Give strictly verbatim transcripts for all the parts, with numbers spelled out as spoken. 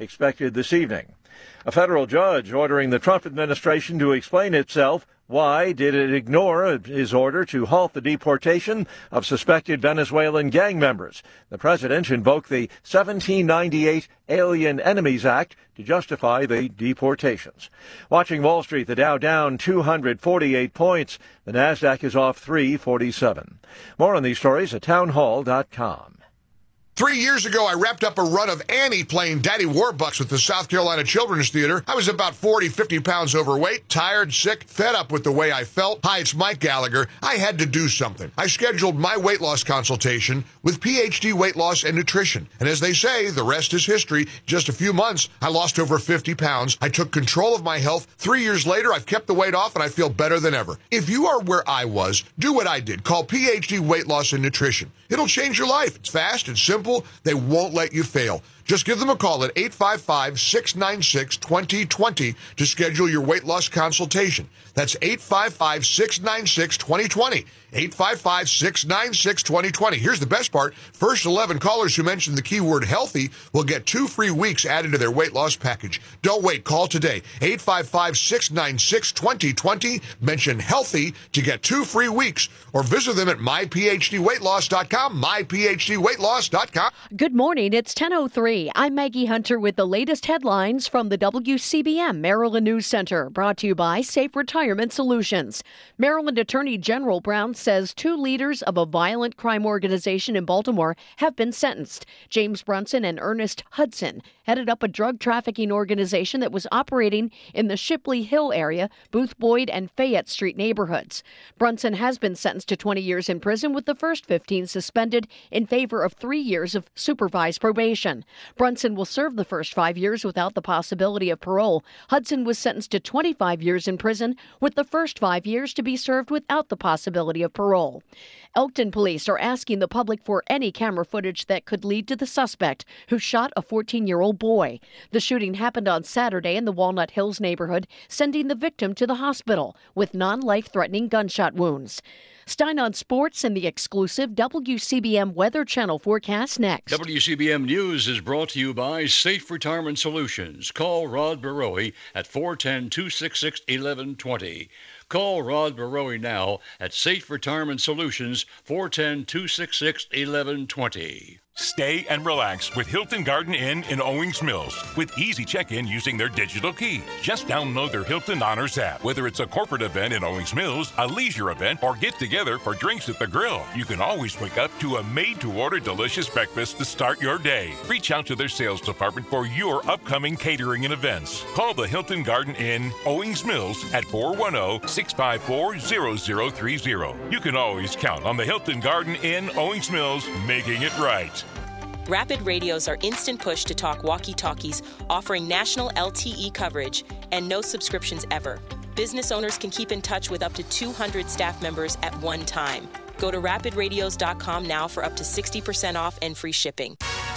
expected this evening. A federal judge ordering the Trump administration to explain itself. Why did it ignore his order to halt the deportation of suspected Venezuelan gang members? The president invoked the seventeen ninety-eight Alien Enemies Act to justify the deportations. Watching Wall Street, the Dow down two hundred forty-eight points. The Nasdaq is off three forty-seven. More on these stories at townhall dot com. Three years ago, I wrapped up a run of Annie playing Daddy Warbucks with the South Carolina Children's Theater. I was about forty, fifty pounds overweight, tired, sick, fed up with the way I felt. Hi, it's Mike Gallagher. I had to do something. I scheduled my weight loss consultation with P H D Weight Loss and Nutrition. And as they say, the rest is history. Just a few months, I lost over fifty pounds. I took control of my health. Three years later, I've kept the weight off and I feel better than ever. If you are where I was, do what I did. Call P H D Weight Loss and Nutrition. It'll change your life. It's fast, it's simple. They won't let you fail. Just give them a call at eight five five, six nine six, two zero two zero to schedule your weight loss consultation. That's eight five five, six nine six, two zero two zero. eight five five, six nine six, two zero two zero. Here's the best part. First eleven callers who mention the keyword healthy will get two free weeks added to their weight loss package. Don't wait. Call today. eight five five, six nine six, two zero two zero. Mention healthy to get two free weeks or visit them at my p h d weight loss dot com, my p h d weight loss dot com. Good morning. It's ten oh three. I'm Maggie Hunter with the latest headlines from the W C B M Maryland News Center, brought to you by Safe Retirement Solutions. Maryland Attorney General Brown says two leaders of a violent crime organization in Baltimore have been sentenced. James Brunson and Ernest Hudson headed up a drug trafficking organization that was operating in the Shipley Hill area, Booth Boyd and Fayette Street neighborhoods. Brunson has been sentenced to twenty years in prison, with the first fifteen suspended in favor of three years of supervised probation. Brunson will serve the first five years without the possibility of parole. Hudson was sentenced to twenty-five years in prison, with the first five years to be served without the possibility of parole. Elkton police are asking the public for any camera footage that could lead to the suspect who shot a fourteen-year-old boy. The shooting happened on Saturday in the Walnut Hills neighborhood, sending the victim to the hospital with non-life-threatening gunshot wounds. Stein on Sports and the exclusive W C B M Weather Channel forecast next. W C B M News is brought to you by Safe Retirement Solutions. Call Rod Barowie at four one zero, two six six, one one two zero. Call Rod Barowie now at Safe Retirement Solutions, four one zero, two six six, one one two zero. Stay and relax with Hilton Garden Inn in Owings Mills with easy check-in using their digital key. Just download their Hilton Honors app. Whether it's a corporate event in Owings Mills, a leisure event, or get together for drinks at the grill, you can always wake up to a made-to-order delicious breakfast to start your day. Reach out to their sales department for your upcoming catering and events. Call the Hilton Garden Inn, Owings Mills at four one zero, six five four, zero zero three zero. You can always count on the Hilton Garden Inn, Owings Mills, making it right. Rapid radios are instant push to talk walkie-talkies, offering national L T E coverage and no subscriptions ever. Business owners can keep in touch with up to two hundred staff members at one time. Go to rapid radios dot com now for up to sixty percent off and free shipping.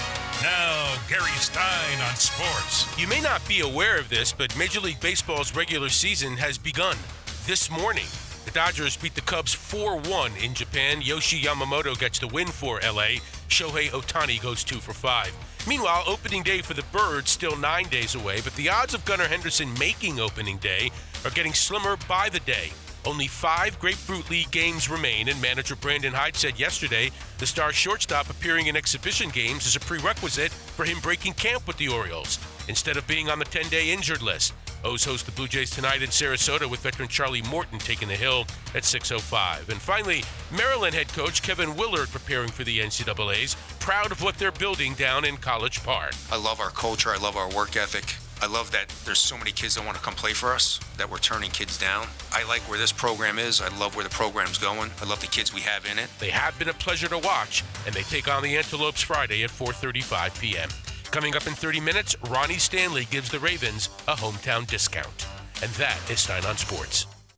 Now, Gary Stein on sports. You may not be aware of this, but Major League Baseball's regular season has begun this morning. The Dodgers beat the Cubs four one in Japan. Yoshi Yamamoto gets the win for L A. Shohei Ohtani goes two for five. Meanwhile, opening day for the Birds still nine days away, but the odds of Gunnar Henderson making opening day are getting slimmer by the day. Only five Grapefruit League games remain, and manager Brandon Hyde said yesterday the star shortstop appearing in exhibition games is a prerequisite for him breaking camp with the Orioles, instead of being on the ten-day injured list. O's host the Blue Jays tonight in Sarasota with veteran Charlie Morton taking the hill at six oh five. And finally, Maryland head coach Kevin Willard preparing for the N C double A's, proud of what they're building down in College Park. I love our culture. I love our work ethic. I love that there's so many kids that want to come play for us, that we're turning kids down. I like where this program is. I love where the program's going. I love the kids we have in it. They have been a pleasure to watch, and they take on the Antelopes Friday at four thirty-five p.m. Coming up in thirty minutes, Ronnie Stanley gives the Ravens a hometown discount. And that is Stein on Sports.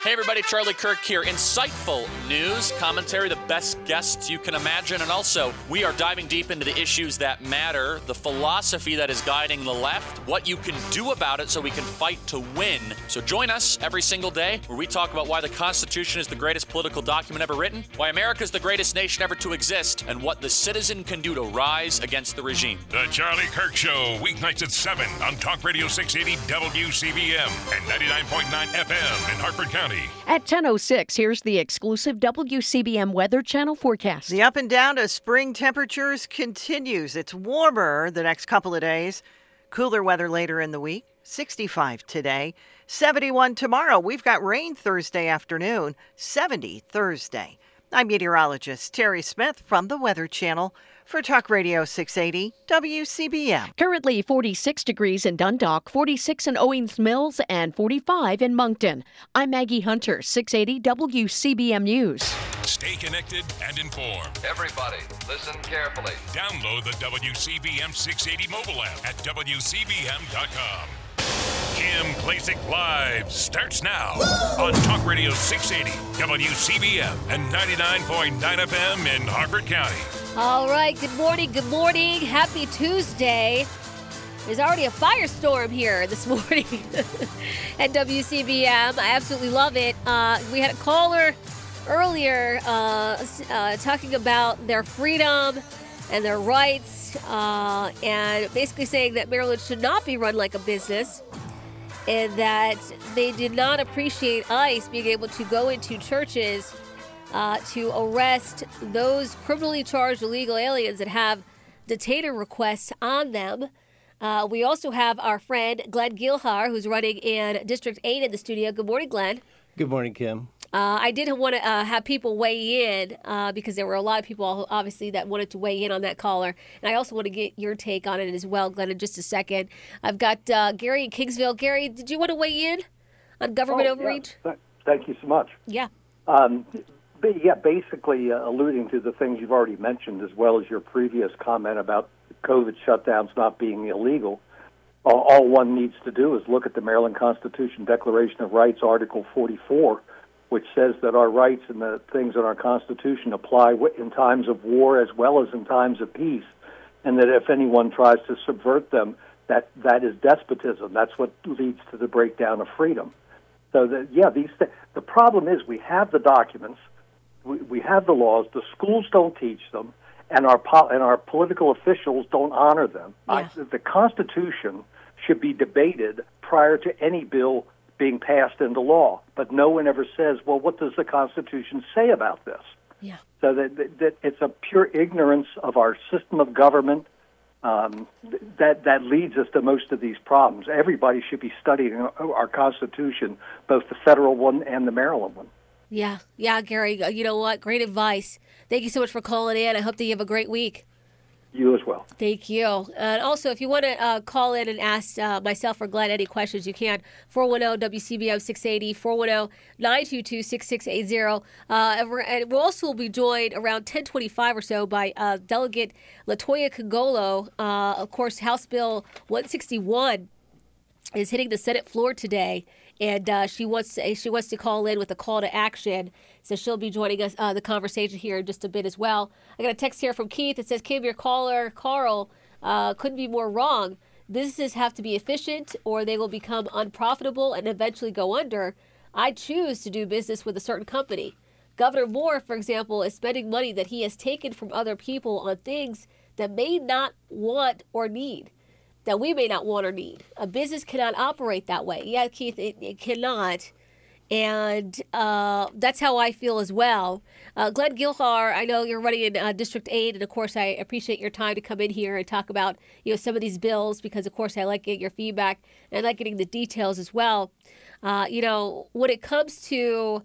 Hey everybody, Charlie Kirk here. Insightful news, commentary, the best guests you can imagine, and also we are diving deep into the issues that matter, the philosophy that is guiding the left, what you can do about it so we can fight to win. So join us every single day where we talk about why the Constitution is the greatest political document ever written, why America is the greatest nation ever to exist, and what the citizen can do to rise against the regime. The Charlie Kirk Show, weeknights at seven on Talk Radio six eighty W C B M and ninety-nine point nine F M in Hartford County. At ten oh six, here's the exclusive W C B M Weather Channel forecast. The up and down to spring temperatures continues. It's warmer the next couple of days. Cooler weather later in the week. sixty-five today. seventy-one tomorrow. We've got rain Thursday afternoon. seventy Thursday. I'm meteorologist Terry Smith from the Weather Channel for Talk Radio six eighty W C B M. Currently forty-six degrees in Dundalk, forty-six in Owings Mills, and forty-five in Moncton. I'm Maggie Hunter, six eighty W C B M News. Stay connected and informed. Everybody, listen carefully. Download the W C B M six eighty mobile app at W C B M dot com. Kim Klacik Live starts now on Talk Radio six eighty W C B M and ninety-nine point nine F M in Hartford County. All right, good morning, good morning. Happy Tuesday. There's already a firestorm here this morning at W C B M. I absolutely love it. Uh, we had a caller earlier uh, uh, talking about their freedom and their rights uh, and basically saying that Maryland should not be run like a business, and that they did not appreciate ICE being able to go into churches uh, to arrest those criminally charged illegal aliens that have detainer requests on them. Uh, we also have our friend Glenn Gilhar, who's running in District eight in the studio. Good morning, Glenn. Good morning, Kim. Uh, I did want to uh, have people weigh in uh, because there were a lot of people, obviously, that wanted to weigh in on that caller. And I also want to get your take on it as well, Glenn, in just a second. I've got uh, Gary in Kingsville. Gary, did you want to weigh in on government oh, overreach? Yeah. Thank you so much. Yeah. Um, but yeah, basically uh, alluding to the things you've already mentioned, as well as your previous comment about COVID shutdowns not being illegal. All, all one needs to do is look at the Maryland Constitution Declaration of Rights, Article forty-four, which says that our rights and the things in our Constitution apply in times of war as well as in times of peace, and that if anyone tries to subvert them, that that is despotism. That's what leads to the breakdown of freedom. So, that, yeah, these th- the problem is we have the documents, we, we have the laws, the schools don't teach them, and our po- and our political officials don't honor them. Yeah. I, the Constitution should be debated prior to any bill being passed into law, but no one ever says, well, what does the Constitution say about this? Yeah. So that, that, that it's a pure ignorance of our system of government um, that that leads us to most of these problems. Everybody should be studying our Constitution, both the federal one and the Maryland one. Yeah. Yeah, Gary, you know what? Great advice. Thank you so much for calling in. I hope that you have a great week. You as well. Thank you. And also, if you want to uh, call in and ask uh, myself or Glenn any questions, you can. four one zero W C B M six eighty, four one zero nine two two six six eight zero. Uh, and, we're, and we'll also be joined around ten twenty-five or so by uh, Delegate Latoya Congolo. Uh, of course, House Bill one sixty-one is hitting the Senate floor today. And uh, she wants to, she wants to call in with a call to action. So she'll be joining us uh, the conversation here in just a bit as well. I got a text here from Keith that says, Kim, your caller, Carl, uh, couldn't be more wrong. Businesses have to be efficient or they will become unprofitable and eventually go under. I choose to do business with a certain company. Governor Moore, for example, is spending money that he has taken from other people on things that may not want or need. that we may not want or need. A business cannot operate that way. Yeah, Keith, it, it cannot. And uh, that's how I feel as well. Uh, Glenn Gilhar, I know you're running in uh, District eight, and of course I appreciate your time to come in here and talk about you know some of these bills, because of course I like getting your feedback and I like getting the details as well. Uh, you know, when it comes to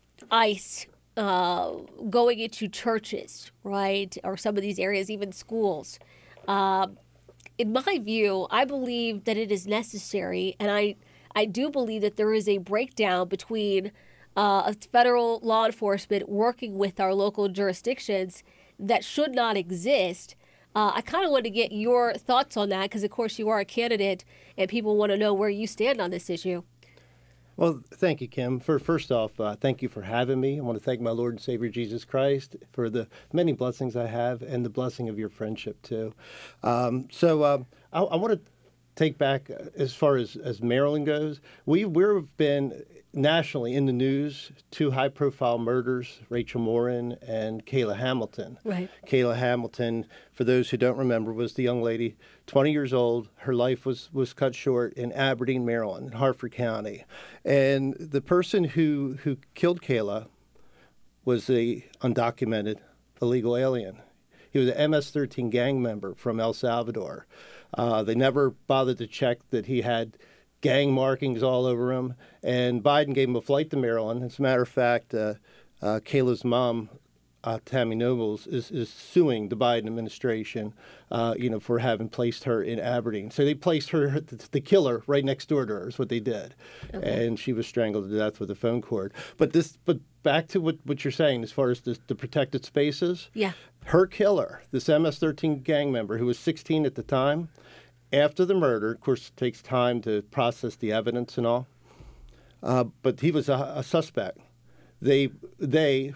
ICE uh, going into churches, right, or some of these areas, even schools, um, in my view, I believe that it is necessary, and I I do believe that there is a breakdown between uh, federal law enforcement working with our local jurisdictions that should not exist. Uh, I kind of want to get your thoughts on that because, of course, you are a candidate and people want to know where you stand on this issue. Well, thank you, Kim. For first off, uh, thank you for having me. I want to thank my Lord and Savior Jesus Christ for the many blessings I have and the blessing of your friendship too. Um, so um, I, I want to take back uh, as far as, as Maryland goes. We we've been nationally in the news, two high-profile murders, Rachel Morin and Kayla Hamilton. Right. Kayla Hamilton, for those who don't remember, was the young lady, twenty years old. Her life was, was cut short in Aberdeen, Maryland, in Harford County. And the person who, who killed Kayla was a undocumented illegal alien. He was an M S thirteen gang member from El Salvador. Uh, they never bothered to check that he had gang markings all over him, and Biden gave him a flight to Maryland. As a matter of fact, uh, uh, Kayla's mom, uh, Tammy Nobles, is, is suing the Biden administration, uh, you know, for having placed her in Aberdeen. So they placed her, the killer, right next door to her, is what they did, okay. And she was strangled to death with a phone cord. But this, but back to what, what you're saying as far as the, the protected spaces. Yeah. Her killer, this M S thirteen gang member who was sixteen at the time. After the murder, of course, it takes time to process the evidence and all, uh, but he was a, a suspect. They, they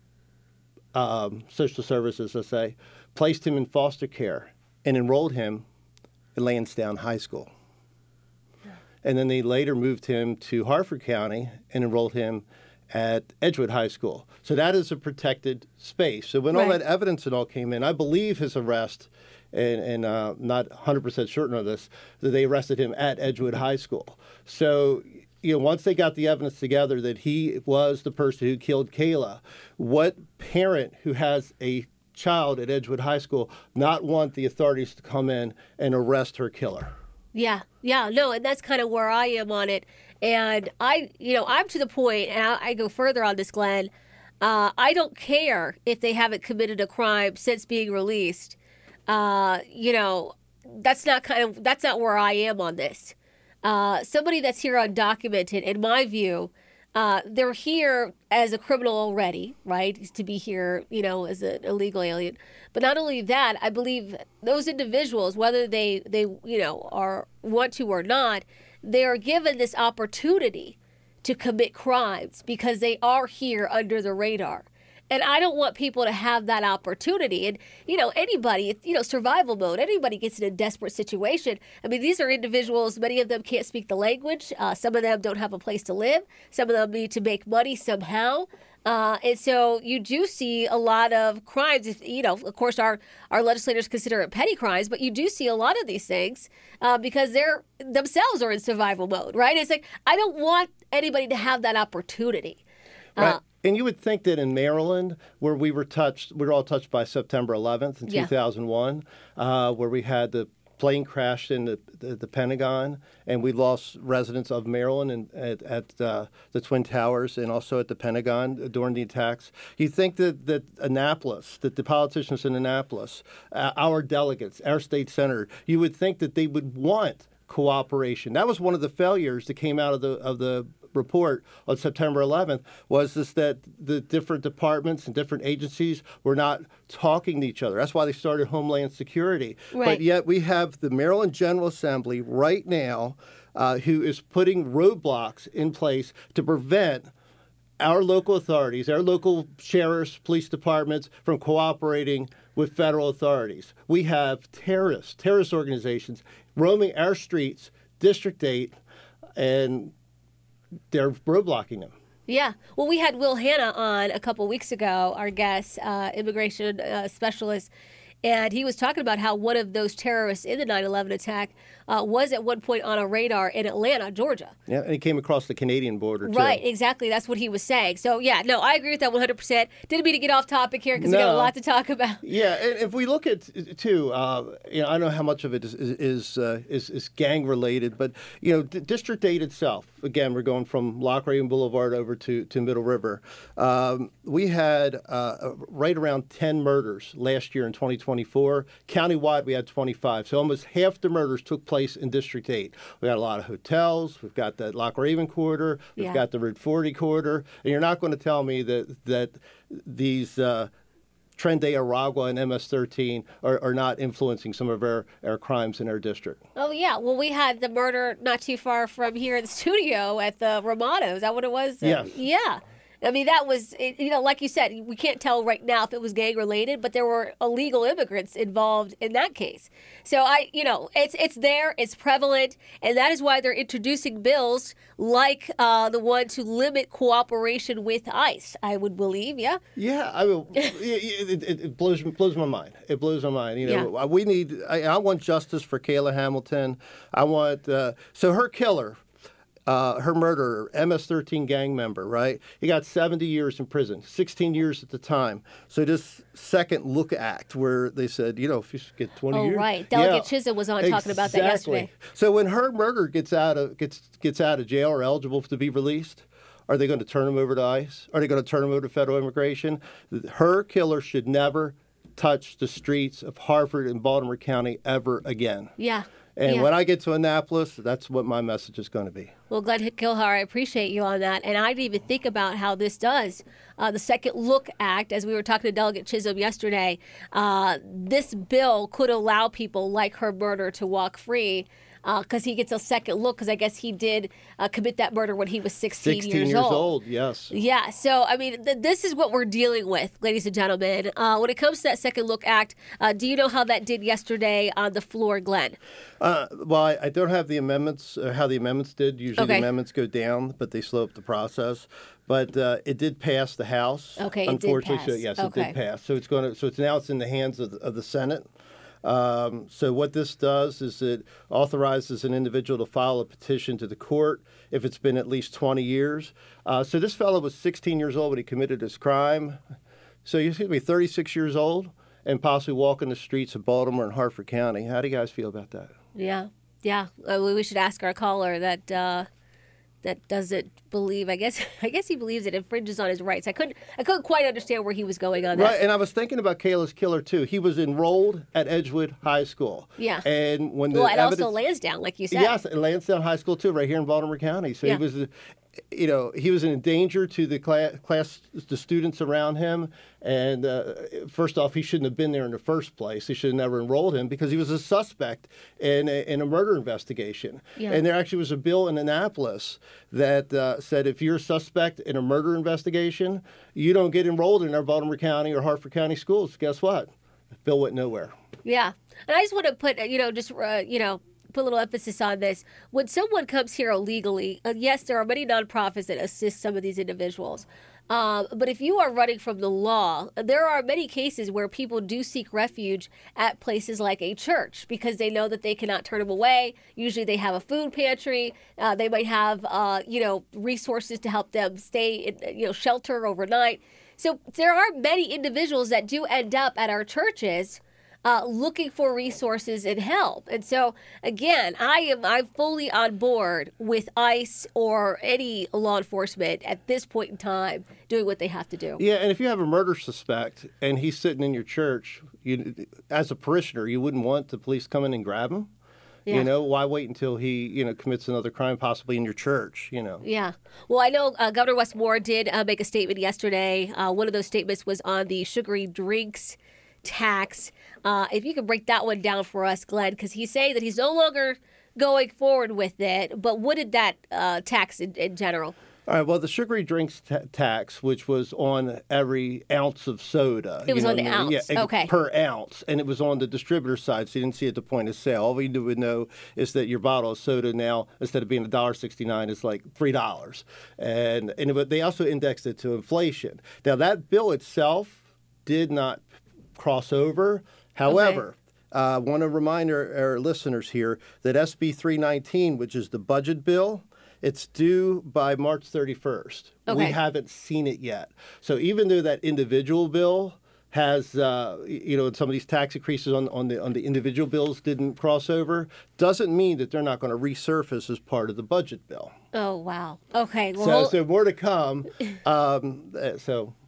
um, social services, let's say, placed him in foster care and enrolled him at Lansdowne High School. And then they later moved him to Harford County and enrolled him at Edgewood High School. So that is a protected space. So when right. all that evidence and all came in, I believe his arrest, and, and uh, not one hundred percent certain of this, that they arrested him at Edgewood High School. So, you know, once they got the evidence together that he was the person who killed Kayla, what parent who has a child at Edgewood High School not want the authorities to come in and arrest her killer? Yeah, yeah, no, and that's kind of where I am on it. And I, you know, I'm to the point, and I, I go further on this, Glenn. Uh, I don't care if they haven't committed a crime since being released. Uh, you know, that's not kind of that's not where I am on this. Uh, somebody that's here undocumented, in my view, uh, they're here as a criminal already, right? To be here, you know, as an illegal alien. But not only that, I believe those individuals, whether they, they you know, are want to or not, they are given this opportunity to commit crimes because they are here under the radar. And I don't want people to have that opportunity. And, you know, anybody, you know, survival mode, anybody gets in a desperate situation. I mean, these are individuals, many of them can't speak the language. Uh, some of them don't have a place to live. Some of them need to make money somehow. Uh, and so you do see a lot of crimes. If, you know, of course, our, our legislators consider it petty crimes, but you do see a lot of these things uh, because they're themselves are in survival mode, right? It's like, I don't want anybody to have that opportunity. Right. Uh, And you would think that in Maryland, where we were touched, we were all touched by September eleventh in Yeah. two thousand one, uh, where we had the plane crashed in the, the, the Pentagon, and we lost residents of Maryland and at, at uh, the Twin Towers and also at the Pentagon during the attacks. You think that, that Annapolis, that the politicians in Annapolis, uh, our delegates, our state senator, you would think that they would want cooperation. That was one of the failures that came out of the of the report on September eleventh, was this that the different departments and different agencies were not talking to each other. That's why they started Homeland Security. Right. But yet we have the Maryland General Assembly right now uh, who is putting roadblocks in place to prevent our local authorities, our local sheriffs, police departments from cooperating with federal authorities. We have terrorists, terrorist organizations roaming our streets, District eight, and they're roadblocking them. Yeah. Well, we had Will Hanna on a couple weeks ago, our guest, uh, immigration uh, specialist, and he was talking about how one of those terrorists in the nine eleven attack uh, was at one point on a radar in Atlanta, Georgia. Yeah, and he came across the Canadian border, too. Right, exactly. That's what he was saying. So, yeah, no, I agree with that one hundred percent. Didn't mean to get off topic here because no. we got a lot to talk about. Yeah, and if we look at, too, uh, you know, I don't know how much of it is is uh, is, is gang-related, but, you know, D- District eight itself, again, we're going from Loch Raven Boulevard over to, to Middle River. Um, we had uh, right around ten murders last year in twenty twenty-four. Countywide, we had twenty-five. So almost half the murders took place in District eight. We got a lot of hotels. We've got the Loch Raven corridor. We've Yeah. got the Route forty corridor. And you're not going to tell me that that these uh, Tren de Aragua and M S thirteen are, are not influencing some of our, our crimes in our district. Oh, yeah. Well, we had the murder not too far from here in the studio at the Ramada. Is that what it was? Yes. Uh, yeah. I mean, that was, you know, like you said, we can't tell right now if it was gang related, but there were illegal immigrants involved in that case. So I, you know, it's it's there, it's prevalent, and that is why they're introducing bills like uh, the one to limit cooperation with ICE, I would believe, yeah? Yeah, I mean, it, it, it blows blows my mind. It blows my mind. You know, yeah. we need, I, I want justice for Kayla Hamilton. I want, uh, so her killer, Uh, her murderer, M S thirteen gang member, right? He got seventy years in prison, sixteen years at the time. So this second look act where they said, you know, if you get twenty oh, years. Oh, right. Delegate yeah, Chisholm was on exactly. talking about that yesterday. So when her murderer gets out of gets gets out of jail or eligible to be released, are they going to turn him over to ICE? Are they going to turn him over to federal immigration? Her killer should never touch the streets of Harford and Baltimore County ever again. Yeah. And yeah. when I get to Annapolis, that's what my message is going to be. Well, Glenn Kilhar, I appreciate you on that. And I didn't even think about how this does. Uh, the Second Look Act, as we were talking to Delegate Chisholm yesterday, uh, this bill could allow people like her murderer to walk free because uh, he gets a second look because I guess he did uh, commit that murder when he was sixteen, sixteen years, years old. old. Yes. Yeah. So, I mean, th- this is what we're dealing with, ladies and gentlemen. Uh, when it comes to that Second Look Act, uh, do you know how that did yesterday on the floor, Glenn? Uh, well, I, I don't have the amendments, uh, how the amendments did. Usually okay. the amendments go down, but they slow up the process. But uh, it did pass the House. Okay, Unfortunately, it did pass. so yes, okay. it did pass. So it's going to. So it's now it's in the hands of the, of the Senate. Um, so what this does is it authorizes an individual to file a petition to the court if it's been at least twenty years. Uh, so this fellow was sixteen years old when he committed his crime. So he's going to be thirty-six years old and possibly walking the streets of Baltimore and Harford County. How do you guys feel about that? Yeah, yeah. Uh, we should ask our caller that uh, that doesn't believe. I guess I guess he believes it infringes on his rights. I couldn't I couldn't quite understand where he was going on that. Right, and I was thinking about Kayla's killer too. He was enrolled at Edgewood High School. Yeah. And when the well, and evidence, also Lansdowne, like you said. Yes, and Lansdowne High School too, right here in Baltimore County. So yeah. he was, you know, he was in danger to the class, class the students around him. And uh, first off, he shouldn't have been there in the first place. He should have never enrolled him because he was a suspect in a, in a murder investigation. Yeah. And there actually was a bill in Annapolis that uh, said if you're a suspect in a murder investigation, you don't get enrolled in our Baltimore County or Harford County schools. Guess what? The bill went nowhere. Yeah. And I just want to put, you know, just, uh, you know, put a little emphasis on this. When someone comes here illegally, uh, yes, there are many nonprofits that assist some of these individuals. Um, but if you are running from the law, there are many cases where people do seek refuge at places like a church because they know that they cannot turn them away. Usually they have a food pantry. Uh, they might have, uh, you know, resources to help them stay in, you know, shelter overnight. So there are many individuals that do end up at our churches Uh, looking for resources and help. And so, again, I am I'm fully on board with ICE or any law enforcement at this point in time doing what they have to do. Yeah, and if you have a murder suspect and he's sitting in your church, you, as a parishioner, you wouldn't want the police come in and grab him. Yeah. You know, why wait until he, you know, commits another crime possibly in your church, you know? Yeah. Well, I know uh, Governor Wes Moore did uh, make a statement yesterday. Uh, one of those statements was on the sugary drinks tax. Uh, if you could break that one down for us, Glenn, because he's saying that he's no longer going forward with it. But what did that uh, tax in, in general? All right, well, the sugary drinks t- tax, which was on every ounce of soda. It was on the I mean? ounce, yeah, okay. Per ounce, and it was on the distributor side, so you didn't see it at the point of sale. All we would know is that your bottle of soda now, instead of being one dollar sixty-nine, is like three dollars. And, and it, they also indexed it to inflation. Now, that bill itself did not cross over. However, I okay. uh, want to remind our, our listeners here that S B three nineteen, which is the budget bill, it's due by March thirty-first. Okay. We haven't seen it yet. So even though that individual bill has, uh, you know, some of these tax increases on, on the on the individual bills didn't cross over, doesn't mean that they're not going to resurface as part of the budget bill. Oh, wow. Okay. Well, so, so more to come. Um, so...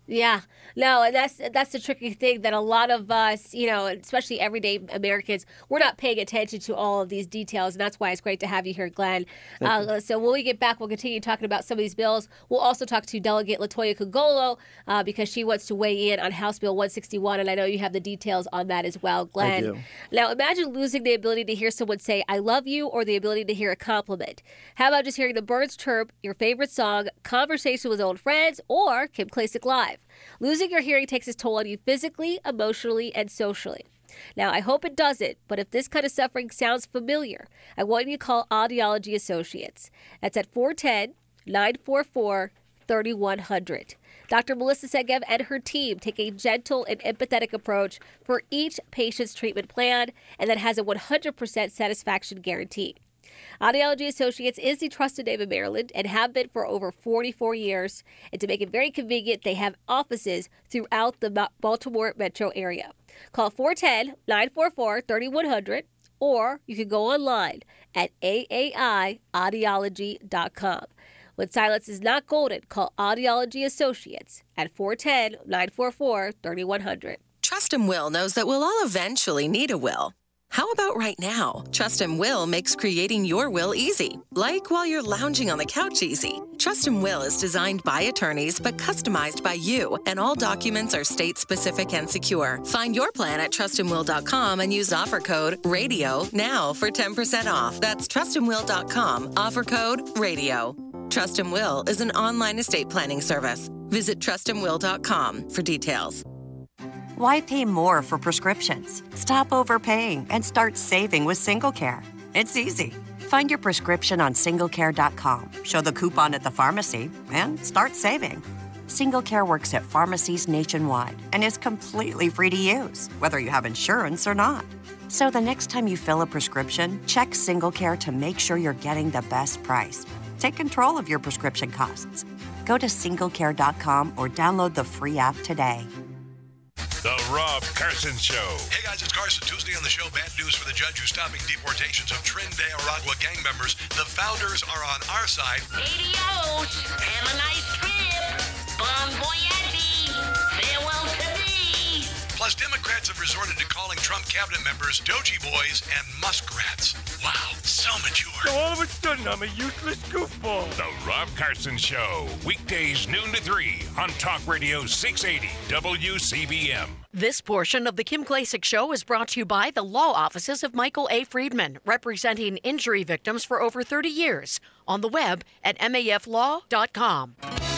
Yeah, no, and that's that's the tricky thing that a lot of us, you know, especially everyday Americans, we're not paying attention to all of these details, and that's why it's great to have you here, Glenn. Uh, so when we get back, we'll continue talking about some of these bills. We'll also talk to Delegate Latoya Kugolo uh, because she wants to weigh in on House Bill one sixty-one, and I know you have the details on that as well, Glenn. I do. Now, imagine losing the ability to hear someone say, I love you, or the ability to hear a compliment. How about just hearing the birds chirp, your favorite song, conversation with old friends, or Kim Klacik Live? Losing your hearing takes its toll on you physically, emotionally, and socially. Now, I hope it doesn't, but if this kind of suffering sounds familiar, I want you to call Audiology Associates. That's at four one zero, nine four four, three one zero zero. Doctor Melissa Segev and her team take a gentle and empathetic approach for each patient's treatment plan, and that has a one hundred percent satisfaction guarantee. Audiology Associates is the trusted name in Maryland and have been for over forty-four years. And to make it very convenient, they have offices throughout the Baltimore metro area. Call four one zero, nine four four, three one zero zero, or you can go online at A A I audiology dot com. When silence is not golden, call Audiology Associates at four one zero, nine four four, three one zero zero. Trustim Will knows that we'll all eventually need a will. How about right now? Trustim Will makes creating your will easy, like while you're lounging on the couch easy. Trustim Will is designed by attorneys but customized by you, and all documents are state-specific and secure. Find your plan at trustim will dot com and use offer code RADIO now for ten percent off. That's trustim will dot com, offer code RADIO. Trustim Will is an online estate planning service. Visit trustim will dot com for details. Why pay more for prescriptions? Stop overpaying and start saving with SingleCare. It's easy. Find your prescription on single care dot com, show the coupon at the pharmacy, and start saving. SingleCare works at pharmacies nationwide and is completely free to use, whether you have insurance or not. So the next time you fill a prescription, check SingleCare to make sure you're getting the best price. Take control of your prescription costs. Go to single care dot com or download the free app today. The Rob Carson Show. Hey guys, it's Carson. Tuesday on the show, bad news for the judge who's stopping deportations of Trinidad Aragua gang members. The founders are on our side. Adios. Have a nice trip. Bon voyage. Farewell to thee. Plus, Democrats have resorted to calling Trump cabinet members Doji Boys and muskrats. Wow, so mature. So all of a sudden, I'm a useless goofball. The Rob Carson Show. Weekdays noon to three on Talk Radio six eighty W C B M. This portion of the Kim Klacik Show is brought to you by the law offices of Michael A. Friedman, representing injury victims for over thirty years. On the web at M A F law dot com.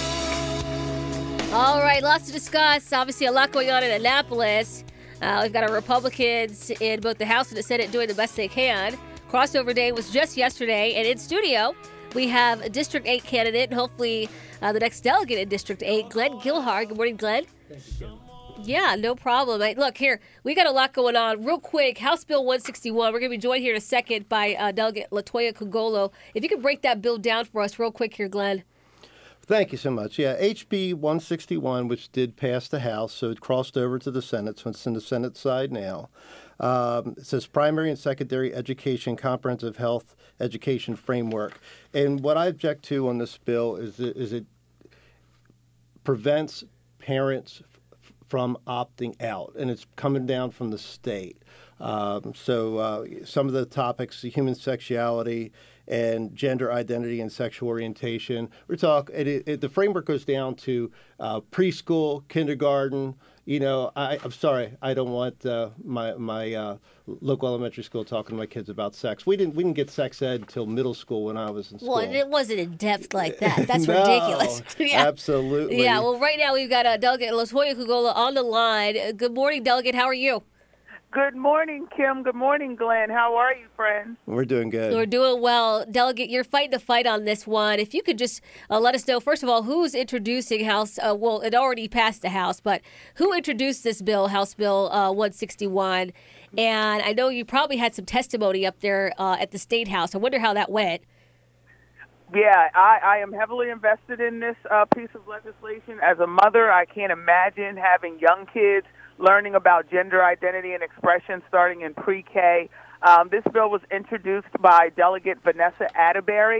All right, lots to discuss. Obviously, a lot going on in Annapolis. Uh, we've got our Republicans in both the House and the Senate doing the best they can. Crossover day was just yesterday, and in studio, we have a District eight candidate, and hopefully uh, the next delegate in District eight, Glenn Gilhard. Good morning, Glenn. Thank you, Kim. Yeah, no problem. I, look, here, we got a lot going on. Real quick, House Bill one sixty-one. We're going to be joined here in a second by uh, Delegate Latoya Kugolo. If you could break that bill down for us real quick here, Glenn. Thank you so much. Yeah, H B one sixty-one, which did pass the House, so it crossed over to the Senate, so it's in the Senate side now. Um, it says primary and secondary education, comprehensive health education framework. And what I object to on this bill is it, is it prevents parents f- from opting out, and it's coming down from the state. Um, so uh, some of the topics, human sexuality and gender identity and sexual orientation. We're talking, it, it, the framework goes down to uh, preschool, kindergarten. You know, I, I'm sorry, I don't want uh, my my uh, local elementary school talking to my kids about sex. We didn't we didn't get sex ed until middle school when I was in school. Well, it wasn't in depth like that. That's no, ridiculous. yeah. Absolutely. Yeah. Well, right now we've got uh, Delegate Latoya Kugolo on the line. Uh, good morning, Delegate. How are you? Good morning, Kim. Good morning, Glenn. How are you, friends? We're doing good. We're doing well. Delegate, you're fighting the fight on this one. If you could just uh, let us know, first of all, who's introducing House, uh, well, it already passed the House, but who introduced this bill, House Bill uh, one sixty-one? And I know you probably had some testimony up there uh, at the State House. I wonder how that went. Yeah, I, I am heavily invested in this uh, piece of legislation. As a mother, I can't imagine having young kids learning about gender identity and expression starting in pre-K. Um, this bill was introduced by Delegate Vanessa Atterbury.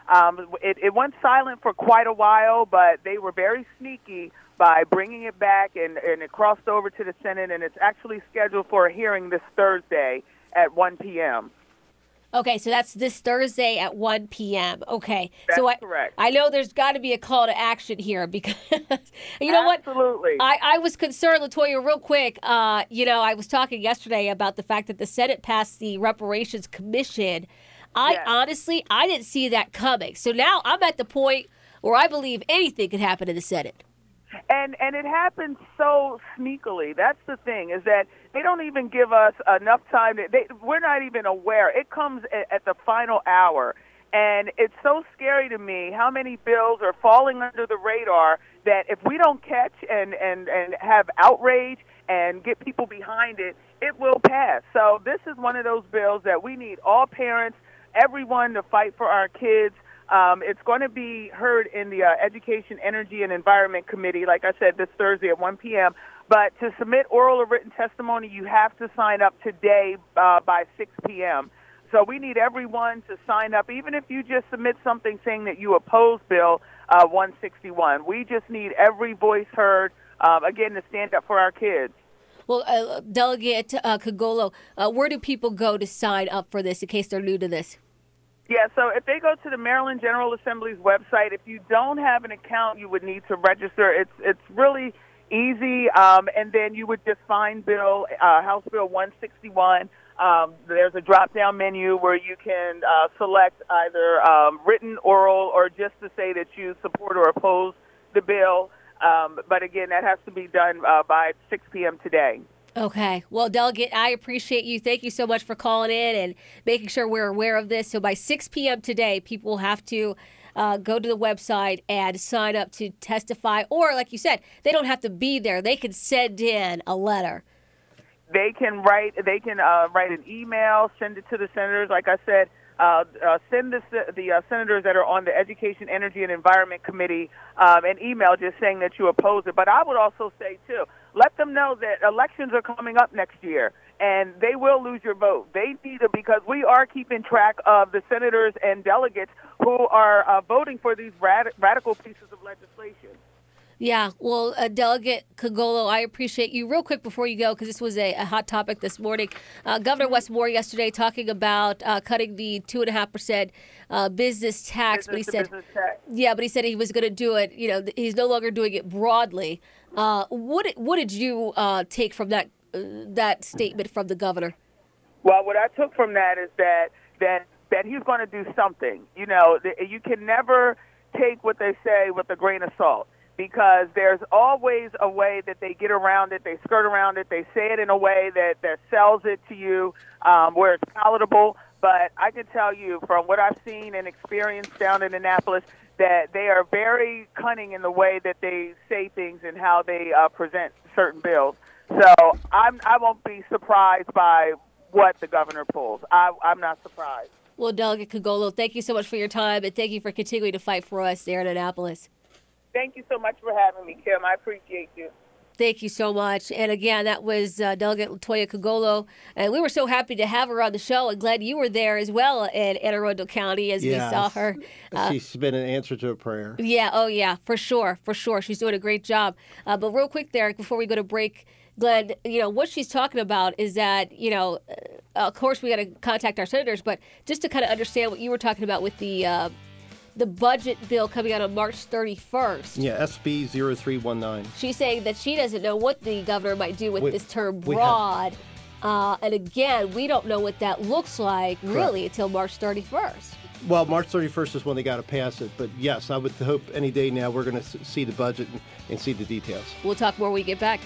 Um, it, it went silent for quite a while, but they were very sneaky by bringing it back, and, and it crossed over to the Senate, and it's actually scheduled for a hearing this Thursday at one p.m. Okay, so that's this Thursday at one p.m. Okay. That's so I, correct. I know there's got to be a call to action here because, you know what? Absolutely. I, I was concerned, LaToya, real quick. Uh, you know, I was talking yesterday about the fact that the Senate passed the Reparations Commission. I Yes. honestly, I didn't see that coming. So now I'm at the point where I believe anything could happen in the Senate. And and it happens so sneakily. That's the thing, is that they don't even give us enough time. To, they, we're not even aware. It comes at, at the final hour. And it's so scary to me how many bills are falling under the radar that if we don't catch and, and, and have outrage and get people behind it, it will pass. So this is one of those bills that we need all parents, everyone to fight for our kids. Um, it's going to be heard in the uh, Education, Energy, and Environment Committee, like I said, this Thursday at one p.m. But to submit oral or written testimony, you have to sign up today uh, by six p.m. So we need everyone to sign up, even if you just submit something saying that you oppose Bill uh, one sixty-one. We just need every voice heard, um, again, to stand up for our kids. Well, uh, Delegate uh, Kogolo, uh, where do people go to sign up for this in case they're new to this? Yeah, so if they go to the Maryland General Assembly's website, if you don't have an account, you would need to register. It's it's really easy, um, and then you would just find Bill, uh, House Bill one sixty-one. Um, there's a drop-down menu where you can uh, select either um, written, oral, or just to say that you support or oppose the bill. Um, but again, that has to be done uh, by six p.m. today. Okay. Well, Delegate, I appreciate you. Thank you so much for calling in and making sure we're aware of this. So by six p.m. today, people will have to uh, go to the website and sign up to testify. Or, like you said, they don't have to be there. They can send in a letter. They can write. They can uh, write an email, send it to the senators. Like I said, uh, uh, send this, the uh, senators that are on the Education, Energy, and Environment Committee um, an email just saying that you oppose it. But I would also say, too, let them know that elections are coming up next year, and they will lose your vote. They need to, because we are keeping track of the senators and delegates who are uh, voting for these rad- radical pieces of legislation. Yeah, well, uh, Delegate Kogolo, I appreciate you. Real quick before you go, because this was a, a hot topic this morning, uh, Governor Wes Moore yesterday talking about uh, cutting the two and a half percent uh, business tax, Business but he to said, business tax. yeah, but he said he was going to do it. You know, he's no longer doing it broadly. Uh, what did, what did you uh, take from that uh, that statement from the governor? Well, what I took from that is that that that he's going to do something. You know, you can never take what they say with a grain of salt, because there's always a way that they get around it, they skirt around it, they say it in a way that, that sells it to you um, where it's palatable. But I can tell you from what I've seen and experienced down in Annapolis that they are very cunning in the way that they say things and how they uh, present certain bills. So I'm, I won't be surprised by what the governor pulls. I, I'm not surprised. Well, Delegate Kogolo, thank you so much for your time, and thank you for continuing to fight for us there in Annapolis. Thank you so much for having me, Kim. I appreciate you. Thank you so much. And again, that was uh, Delegate LaToya Kogolo. And we were so happy to have her on the show. And glad you were there as well in Anne Arundel County as yes. we saw her. Uh, She's been an answer to a prayer. Yeah, oh yeah, for sure, for sure. She's doing a great job. Uh, but real quick there, before we go to break, Glenn, you know, what she's talking about is that, you know, uh, of course we got to contact our senators, but just to kind of understand what you were talking about with the uh, the budget bill coming out on March thirty-first. Yeah, S B zero three one nine. She's saying that she doesn't know what the governor might do with we, this term broad. Uh, and again, we don't know what that looks like really Correct. Until March thirty-first. Well, March thirty-first is when they got to pass it. But yes, I would hope any day now we're going to see the budget and, and see the details. We'll talk more when we get back.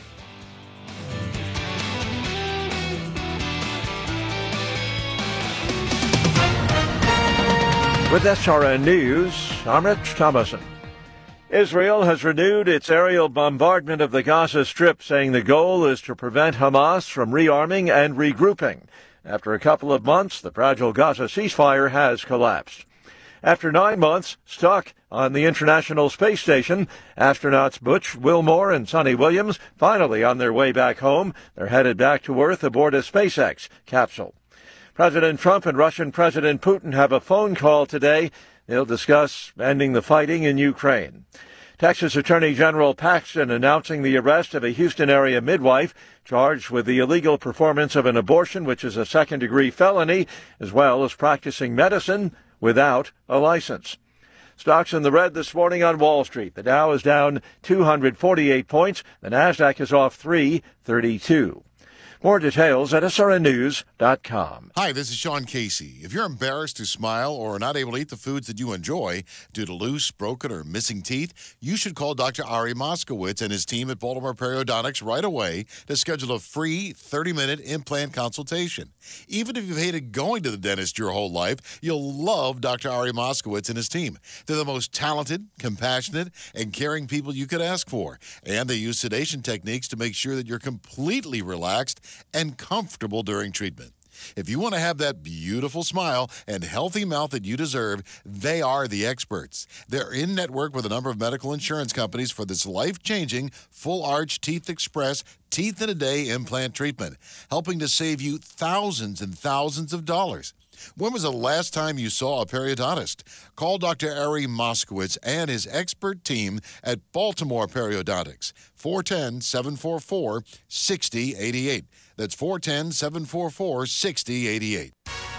With S R N News, I'm Rich Thomason. Israel has renewed its aerial bombardment of the Gaza Strip, saying the goal is to prevent Hamas from rearming and regrouping. After a couple of months, the fragile Gaza ceasefire has collapsed. After nine months stuck on the International Space Station, astronauts Butch Wilmore and Sonny Williams finally on their way back home. They're headed back to Earth aboard a SpaceX capsule. President Trump and Russian President Putin have a phone call today. They'll discuss ending the fighting in Ukraine. Texas Attorney General Paxton announcing the arrest of a Houston area midwife charged with the illegal performance of an abortion, which is a second-degree felony, as well as practicing medicine without a license. Stocks in the red this morning on Wall Street. The Dow is down two hundred forty-eight points. The Nasdaq is off three thirty-two. More details at S R N news dot com. Hi, this is Sean Casey. If you're embarrassed to smile or are not able to eat the foods that you enjoy due to loose, broken, or missing teeth, you should call Doctor Ari Moskowitz and his team at Baltimore Periodontics right away to schedule a free thirty-minute implant consultation. Even if you've hated going to the dentist your whole life, you'll love Doctor Ari Moskowitz and his team. They're the most talented, compassionate, and caring people you could ask for. And they use sedation techniques to make sure that you're completely relaxed and comfortable during treatment. If you want to have that beautiful smile and healthy mouth that you deserve, they are the experts. They're in network with a number of medical insurance companies for this life-changing Full Arch Teeth Express Teeth in a Day implant treatment, helping to save you thousands and thousands of dollars. When was the last time you saw a periodontist? Call Doctor Ari Moskowitz and his expert team at Baltimore Periodontics, four one zero, seven four four, six zero eight eight. That's four one zero, seven four four, six zero eight eight.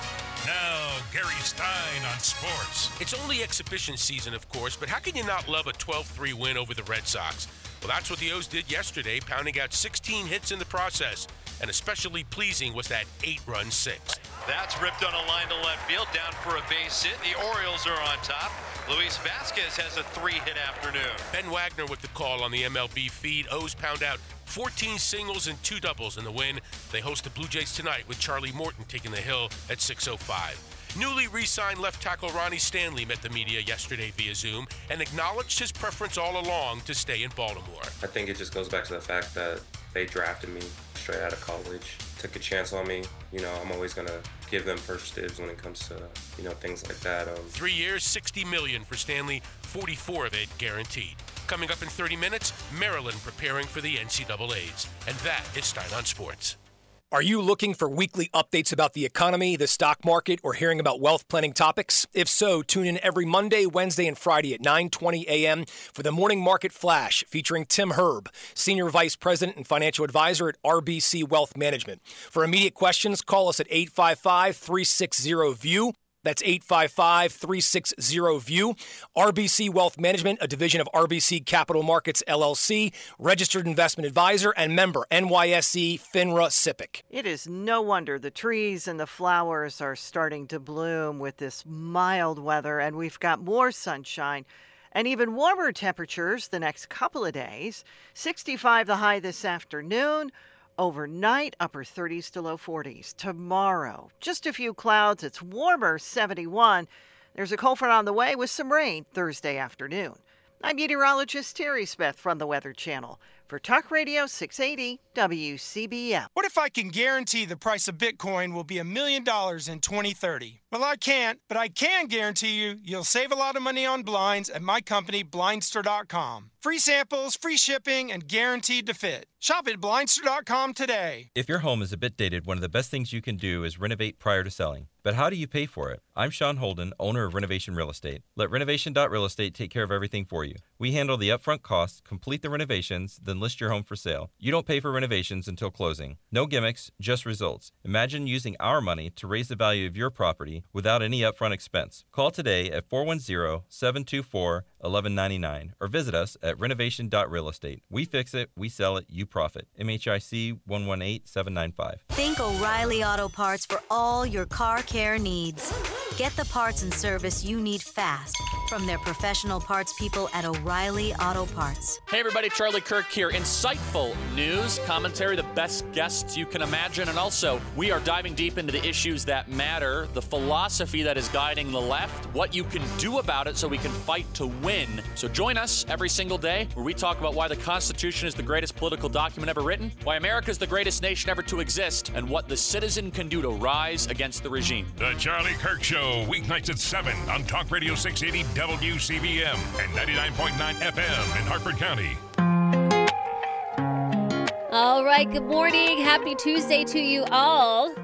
Now, Gary Stein on sports. It's only exhibition season, of course, but how can you not love a twelve three win over the Red Sox? Well, that's what the O's did yesterday, pounding out sixteen hits in the process. And especially pleasing was that eight-run sixth. That's ripped on a line to left field, down for a base hit. The Orioles are on top. Luis Vasquez has a three-hit afternoon. Ben Wagner with the call on the M L B feed. O's pound out fourteen singles and two doubles in the win. They host the Blue Jays tonight with Charlie Morton taking the hill at six oh five. Newly re-signed left tackle Ronnie Stanley met the media yesterday via Zoom and acknowledged his preference all along to stay in Baltimore. I think it just goes back to the fact that they drafted me straight out of college, took a chance on me. You know, I'm always going to give them first dibs when it comes to, you know, things like that. Um, Three years, sixty million dollars for Stanley, forty-four of it guaranteed. Coming up in thirty minutes, Maryland preparing for the N C double A's. And that is Stein on Sports. Are you looking for weekly updates about the economy, the stock market, or hearing about wealth planning topics? If so, tune in every Monday, Wednesday, and Friday at nine twenty a.m. for the Morning Market Flash featuring Tim Herb, Senior Vice President and Financial Advisor at R B C Wealth Management. For immediate questions, call us at eight five five, three six zero, V I E W. That's eight five five, three six zero, V I E W. R B C Wealth Management, a division of R B C Capital Markets, L L C, registered investment advisor and member N Y S E FINRA SIPC. It is no wonder the trees and the flowers are starting to bloom with this mild weather, and we've got more sunshine and even warmer temperatures the next couple of days. sixty-five the high this afternoon. Overnight, upper thirties to low forties. Tomorrow, just a few clouds. It's warmer, seventy-one. There's a cold front on the way with some rain Thursday afternoon. I'm meteorologist Terry Smith from the Weather Channel for Talk Radio six eighty W C B M. What if I can guarantee the price of Bitcoin will be a million dollars in twenty thirty? Well, I can't, but I can guarantee you you'll save a lot of money on blinds at my company, Blindster dot com. Free samples, free shipping, and guaranteed to fit. Shop at Blindster dot com today. If your home is a bit dated, one of the best things you can do is renovate prior to selling. But how do you pay for it? I'm Sean Holden, owner of Renovation Real Estate. Let Renovation Real Estate take care of everything for you. We handle the upfront costs, complete the renovations, then list your home for sale. You don't pay for renovations until closing. No gimmicks, just results. Imagine using our money to raise the value of your property without any upfront expense. Call today at four one zero, seven two four, one one nine nine or visit us at renovation dot real estate. We fix it, we sell it, you profit. M H I C one one eight, seven nine five. Think O'Reilly Auto Parts for all your car care needs. Get the parts and service you need fast from their professional parts people at O'Reilly Auto Parts. Hey everybody, Charlie Kirk here. Insightful news, commentary, the best guests you can imagine, and also we are diving deep into the issues that matter, the philosophy that is guiding the left, what you can do about it so we can fight to win. So join us every single day where we talk about why the Constitution is the greatest political document ever written, why America is the greatest nation ever to exist, and what the citizen can do to rise against the regime. The Charlie Kirk Show, weeknights at seven on Talk Radio six eighty W C B M and ninety-nine point nine F M in Hartford County. All right, good morning. Happy Tuesday to you all.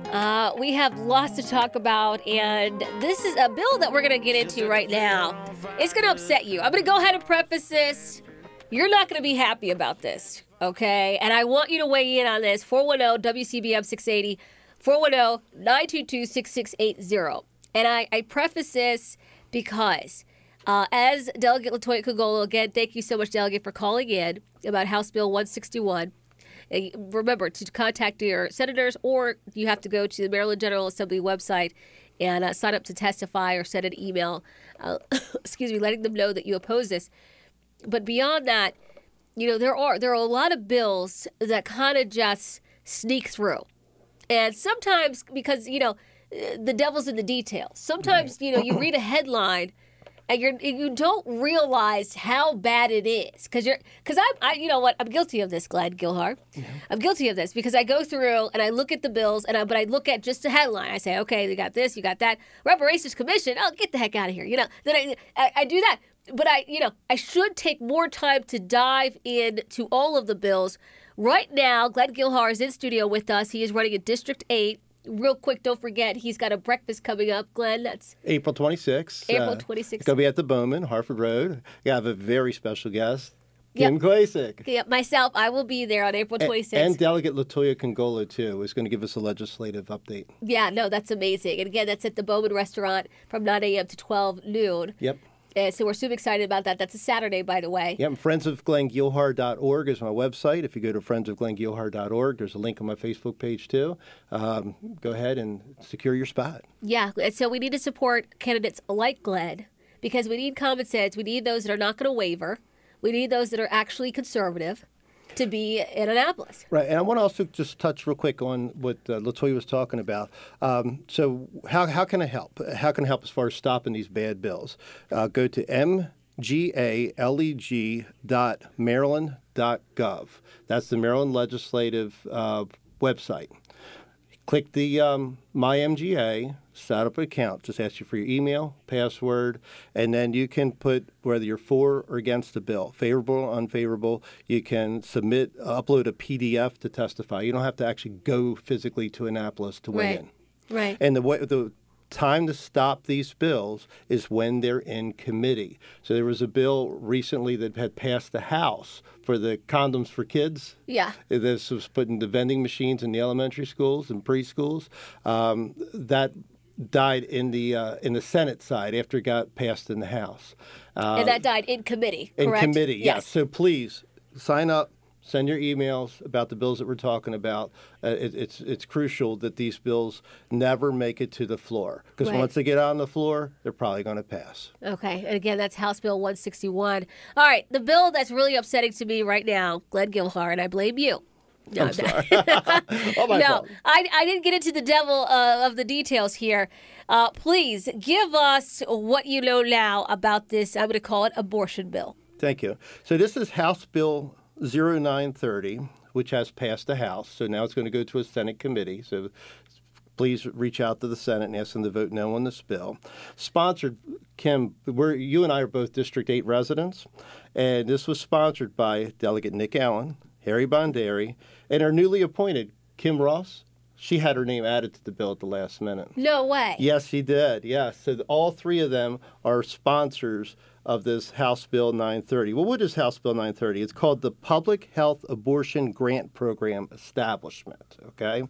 Uh, we have lots to talk about, and this is a bill that we're going to get into right now. It's going to upset you. I'm going to go ahead and preface this. You're not going to be happy about this, okay? And I want you to weigh in on this. four one zero W C B M six eighty, four one zero nine two two six six eight zero. And I, I preface this because uh, as Delegate Latoya Congolo, again, thank you so much, Delegate, for calling in about House Bill one sixty-one. Remember to contact your senators, or you have to go to the Maryland General Assembly website and uh, sign up to testify or send an email, uh, excuse me, letting them know that you oppose this. But beyond that, you know, there are there are a lot of bills that kind of just sneak through. And sometimes, because, you know, the devil's in the details. Sometimes, you know, you read a headline and you're you don't realize how bad it is, because you're because I'm I you know what I'm guilty of this, Glenn Gilhar. Yeah. I'm guilty of this because I go through and I look at the bills and I but I look at just the headline. I say, okay, you got this, you got that. Reparations Commission. Oh, get the heck out of here. You know. Then I I, I do that, but I you know I should take more time to dive into all of the bills. Right now, Glenn Gilhar is in studio with us. He is running in District eight. Real quick, don't forget, he's got a breakfast coming up, Glenn. That's April twenty-sixth. April twenty-sixth. Uh, it's going to be at the Bowman, Harford Road. You have a very special guest, Kim yep. Klacik. Yep, myself, I will be there on April twenty-sixth. And, and Delegate Latoya Congolo, too, is going to give us a legislative update. Yeah, no, that's amazing. And again, that's at the Bowman Restaurant from nine a.m. to twelve noon. Yep. And so we're super excited about that. That's a Saturday, by the way. Yeah, friends of glenn gilhar dot org is my website. If you go to friends of glenn gilhar dot org, there's a link on my Facebook page, too. Um, go ahead and secure your spot. Yeah, and so we need to support candidates like Glenn because we need common sense. We need those that are not going to waver. We need those that are actually conservative to be in Annapolis. Right, and I want to also just touch real quick on what uh, Latoya was talking about. Um, so how how can I help? How can I help as far as stopping these bad bills? Uh, go to m g a l e g dot maryland dot gov. That's the Maryland Legislative uh, website. Click the um, My M G A, set up an account. Just ask you for your email, password, and then you can put whether you're for or against the bill, favorable or unfavorable. You can submit, uh, upload a P D F to testify. You don't have to actually go physically to Annapolis to weigh right. in. Right. And the way the time to stop these bills is when they're in committee. So there was a bill recently that had passed the House for the condoms for kids. Yeah. This was putting the vending machines in the elementary schools and preschools. Um, that died in the uh, in the Senate side after it got passed in the House. Uh, and that died in committee, correct? In committee, yes. yes. So please sign up. Send your emails about the bills that we're talking about. Uh, it, it's it's crucial that these bills never make it to the floor, because right. once they get on the floor, they're probably going to pass. Okay, and again, that's House Bill one sixty-one. All right, the bill that's really upsetting to me right now, Glenn Gilhar, and I blame you. No, I'm sorry. oh, my no, fault. I, I didn't get into the devil uh, of the details here. Uh, please give us what you know now about this, I'm going to call it abortion bill. Thank you. So this is House Bill oh nine thirty, which has passed the House. So now it's going to go to a Senate committee. So please reach out to the Senate and ask them to vote no on this bill. Sponsored, Kim, we're, you and I are both District eight residents, and this was sponsored by Delegate Nick Allen, Harry Bondari, and our newly appointed Kim Ross. She had her name added to the bill at the last minute. No way. Yes, she did. Yes. So all three of them are sponsors of this House Bill nine thirty. Well, what is House Bill nine thirty? It's called the Public Health Abortion Grant Program Establishment, okay?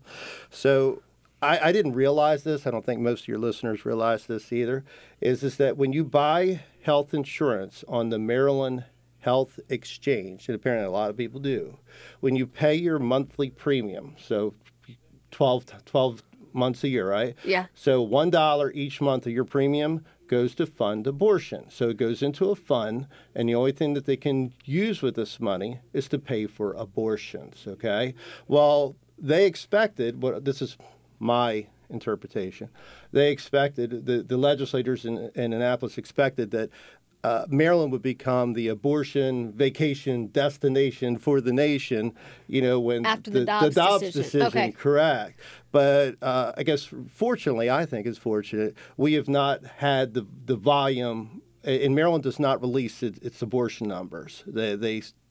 So I, I didn't realize this. I don't think most of your listeners realize this either, is, is that when you buy health insurance on the Maryland Health Exchange, and apparently a lot of people do, when you pay your monthly premium, so twelve, twelve months a year, right? Yeah. So one dollar each month of your premium goes to fund abortion. So it goes into a fund, and the only thing that they can use with this money is to pay for abortions, okay? Well, they expected, what this is my interpretation, they expected, the, the legislators in, in Annapolis expected that Uh, Maryland would become the abortion vacation destination for the nation, you know, when After the, the Dobbs, the Dobbs decision. decision, okay. correct. But uh, I guess, fortunately, I think it's fortunate, we have not had the the volume, and Maryland does not release its, its abortion numbers. They, they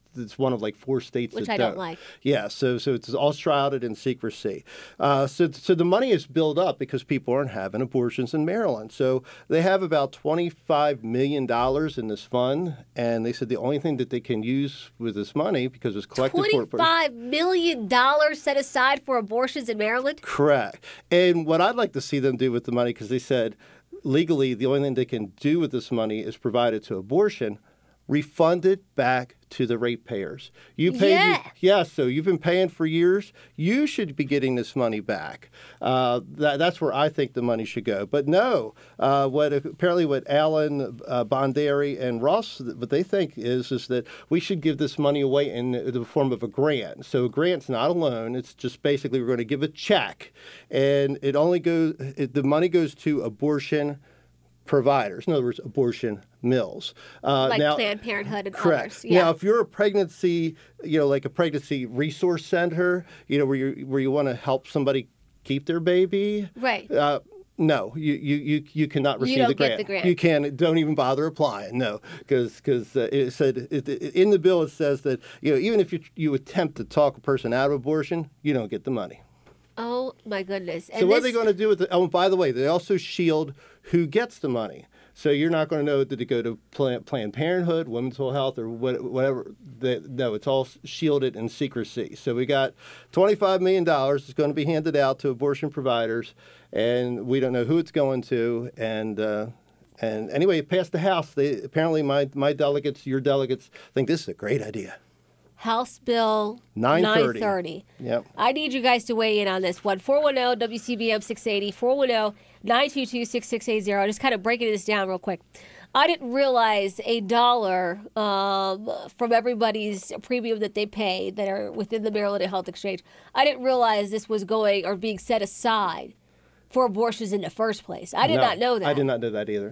it's one of like four states Which that I don't like. Yeah, so so it's all shrouded in secrecy. Uh, so so the money is built up because people aren't having abortions in Maryland. So they have about twenty-five million dollars in this fund, and they said the only thing that they can use with this money, because it's collected for twenty-five million dollars set aside for abortions in Maryland? Correct. And what I'd like to see them do with the money, because they said legally the only thing they can do with this money is provide it to abortion, refund it back to the ratepayers. You paid, Yeah. yeah, so you've been paying for years. You should be getting this money back. Uh, that, that's where I think the money should go. But no, uh, what apparently what Alan uh, Bondari and Ross, what they think is is that we should give this money away in the form of a grant. So a grant's not a loan. It's just basically we're going to give a check, and it only goes. It, the money goes to abortion providers. In other words, abortion mills. Uh, Like now, Planned Parenthood and correct. others. Yeah. Now, if you're a pregnancy, you know, like a pregnancy resource center, you know, where you where you want to help somebody keep their baby, Right. Uh, no, you, you, you, you cannot You receive don't the, get grant. the grant. You can don't even bother applying. No, because uh, it said it, it, in the bill it says that you know even if you you attempt to talk a person out of abortion, you don't get the money. Oh, my goodness. And So what are this- they going to do with it? Oh, by the way, they also shield who gets the money. So you're not going to know did it go to Planned Planned Parenthood, Women's Health, or what, whatever. They, no, it's all shielded in secrecy. So we got twenty-five million dollars is going to be handed out to abortion providers, and we don't know who it's going to. And uh, and anyway, it passed the House. They apparently my my delegates, your delegates, think this is a great idea. House Bill nine thirty. nine thirty. Yep. I need you guys to weigh in on this one. four one zero W C B M six eighty, four one zero nine two two six six eight zero. Just kind of breaking this down real quick. I didn't realize a dollar um, from everybody's premium that they pay that are within the Maryland Health Exchange. I didn't realize this was going or being set aside for abortions in the first place. I did No, not know that. I did not know that either.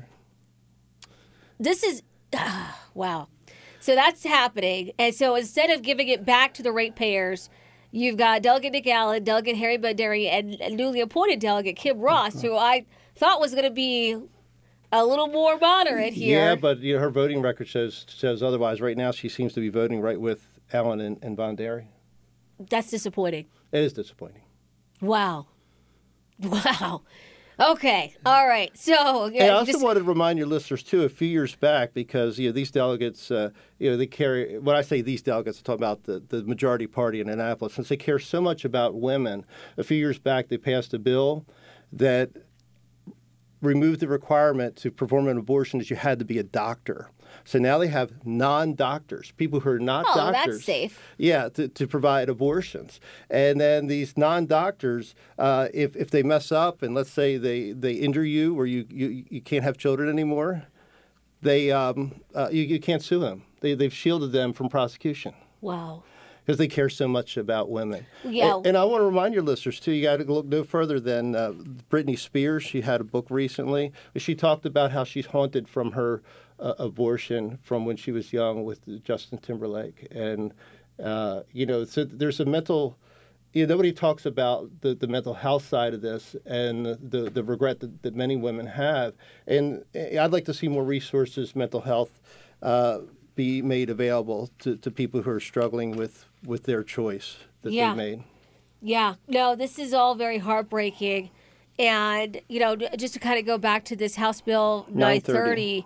This is, wow. So that's happening. And so instead of giving it back to the ratepayers, you've got Delegate Nick Allen, Delegate Harry Bondari, and and newly appointed Delegate Kim Ross, who I thought was going to be a little more moderate here. Yeah, but you know, her voting record shows shows otherwise. Right now, she seems to be voting right with Allen and, and Bondari. That's disappointing. It is disappointing. Wow. Wow. Okay. All right. So, And I also just- wanted to remind your listeners too, a few years back, because you know these delegates, uh, you know, they carry. When I say these delegates, I'm talking about the, the majority party in Annapolis, since they care so much about women. A few years back, they passed a bill that removed the requirement to perform an abortion that you had to be a doctor. So now they have non-doctors, people who are not Oh, that's doctors. safe. Yeah, to, to provide abortions. And then these non-doctors, uh, if, if they mess up and let's say they, they injure you or you, you, you can't have children anymore, they um, uh, you, you can't sue them. They, they've shielded them from prosecution. Wow. Because they care so much about women. Yeah. And, and I want to remind your listeners, too, you got to look no further than uh, Britney Spears. She had a book recently. She talked about how she's haunted from her uh, abortion from when she was young with Justin Timberlake. And, uh, you know, so there's a mental, you know, nobody talks about the, the mental health side of this and the, the regret that, that many women have. And I'd like to see more resources, mental health, uh, be made available to, to people who are struggling with, with their choice that Yeah. they made. Yeah, no, this is all very heartbreaking. And, you know, just to kind of go back to this House Bill nine thirty,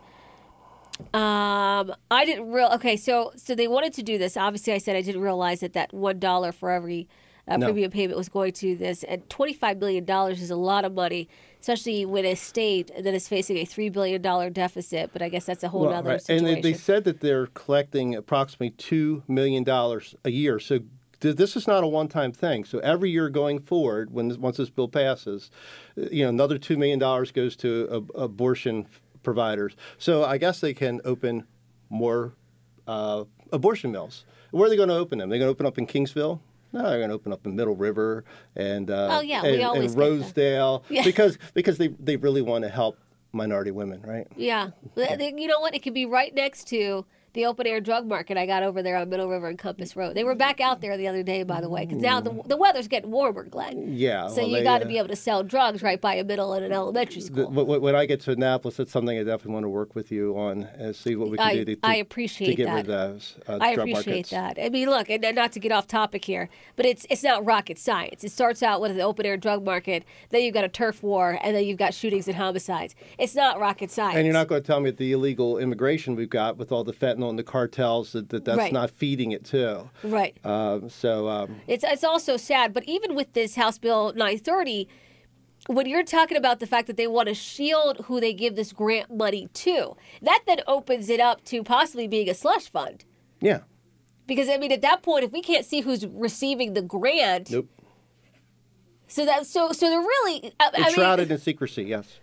um, I didn't real okay, so so they wanted to do this. Obviously, I said I didn't realize that that one dollar for every uh, No. premium payment was going to this. And twenty-five million dollars is a lot of money, especially when a state that is facing a three billion dollars deficit. But I guess that's a whole Well, other right. situation. And they, they said that they're collecting approximately two million dollars a year. So th- this is not a one-time thing. So every year going forward, when this, once this bill passes, uh, you know, another two million dollars goes to ab- abortion f- providers. So I guess they can open more uh, abortion mills. Where are they going to open them? They're going to open up in Kingsville? No, they're going to open up in Middle River and uh, Oh, yeah, we and, always and get that. Rosedale Yeah. because because they, they really want to help minority women, right? Yeah. They- You know what? It could be right next to the open air drug market I got over there on Middle River and Compass Road. They were back out there the other day, by the way, because now the, the weather's getting warmer, Glenn. Yeah. So well, you they, got to uh, be able to sell drugs right by a middle and an elementary school. The, when I get to Annapolis, that's something I definitely want to work with you on and see what we can I, do to, to, I appreciate to get that. rid of those uh, I drug appreciate markets. that. I mean, look, and not to get off topic here, but it's it's not rocket science. It starts out with the open air drug market, then you've got a turf war, and then you've got shootings and homicides. It's not rocket science. And you're not going to tell me that the illegal immigration we've got with all the fentanyl and the cartels that, that that's Right. not feeding it too. Right. Um, so um, It's it's also sad, but even with this House Bill nine thirty, when you're talking about the fact that they want to shield who they give this grant money to, that then opens it up to possibly being a slush fund. yeah. Because I mean, at that point, if we can't see who's receiving the grant, Nope. so that so so they're really I, It's I shrouded mean, in secrecy. Yes.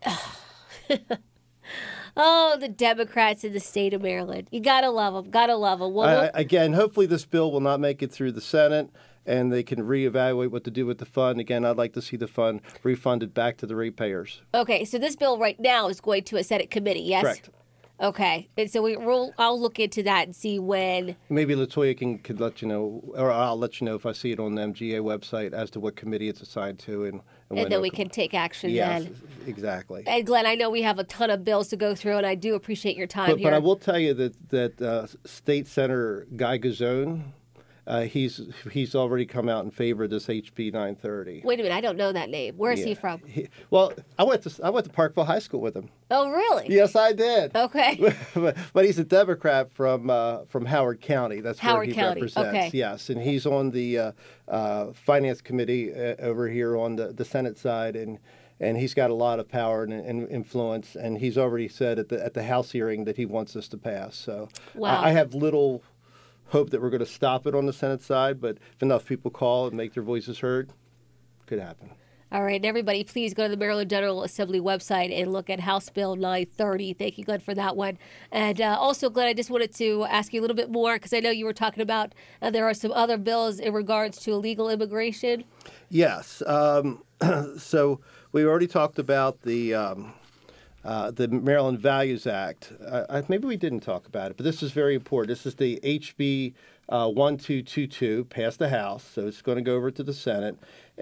oh, the Democrats in the state of Maryland, you gotta love them, gotta love them. Well, I, we'll- I- again, hopefully this bill will not make it through the Senate, and they can reevaluate what to do with the fund. Again, I'd like to see the fund refunded back to the ratepayers. okay, so this bill right now is going to a Senate committee, yes? Correct. Okay, and so we, we'll I'll look into that and see when. Maybe Latoya can could let you know, or I'll let you know if I see it on the M G A website as to what committee it's assigned to, and, and, And when then we it'll can take action Yes, then. exactly. And Glenn, I know we have a ton of bills to go through, and I do appreciate your time But, here. but I will tell you that that uh, State Senator Guy Gazzone, uh, he's he's already come out in favor of this H B nine thirty. Wait a minute, I don't know that name. Where is he Yeah. from? He- well, I went to I went to Parkville High School with him. Oh, really? Yes, I did. Okay. but, but he's a Democrat from uh, from Howard County. That's Howard where he County, represents. okay. Yes, and he's on the uh, uh, Finance Committee uh, over here on the, the Senate side, and and he's got a lot of power and, and influence. And he's already said at the at the House hearing that he wants this to pass. So Wow. I, I have little hope that we're going to stop it on the Senate side, but if enough people call and make their voices heard, could happen. All right, and everybody, please go to the Maryland General Assembly website and look at House Bill nine thirty. Thank you, Glenn, for that one. And uh, also, Glenn, I just wanted to ask you a little bit more, because I know you were talking about uh, there are some other bills in regards to illegal immigration. Yes. Um, so we already talked about the um, uh, the Maryland Values Act. Uh, I, maybe we didn't talk about it, but this is very important. This is the H B uh, twelve twenty-two, passed the House, so it's going to go over to the Senate.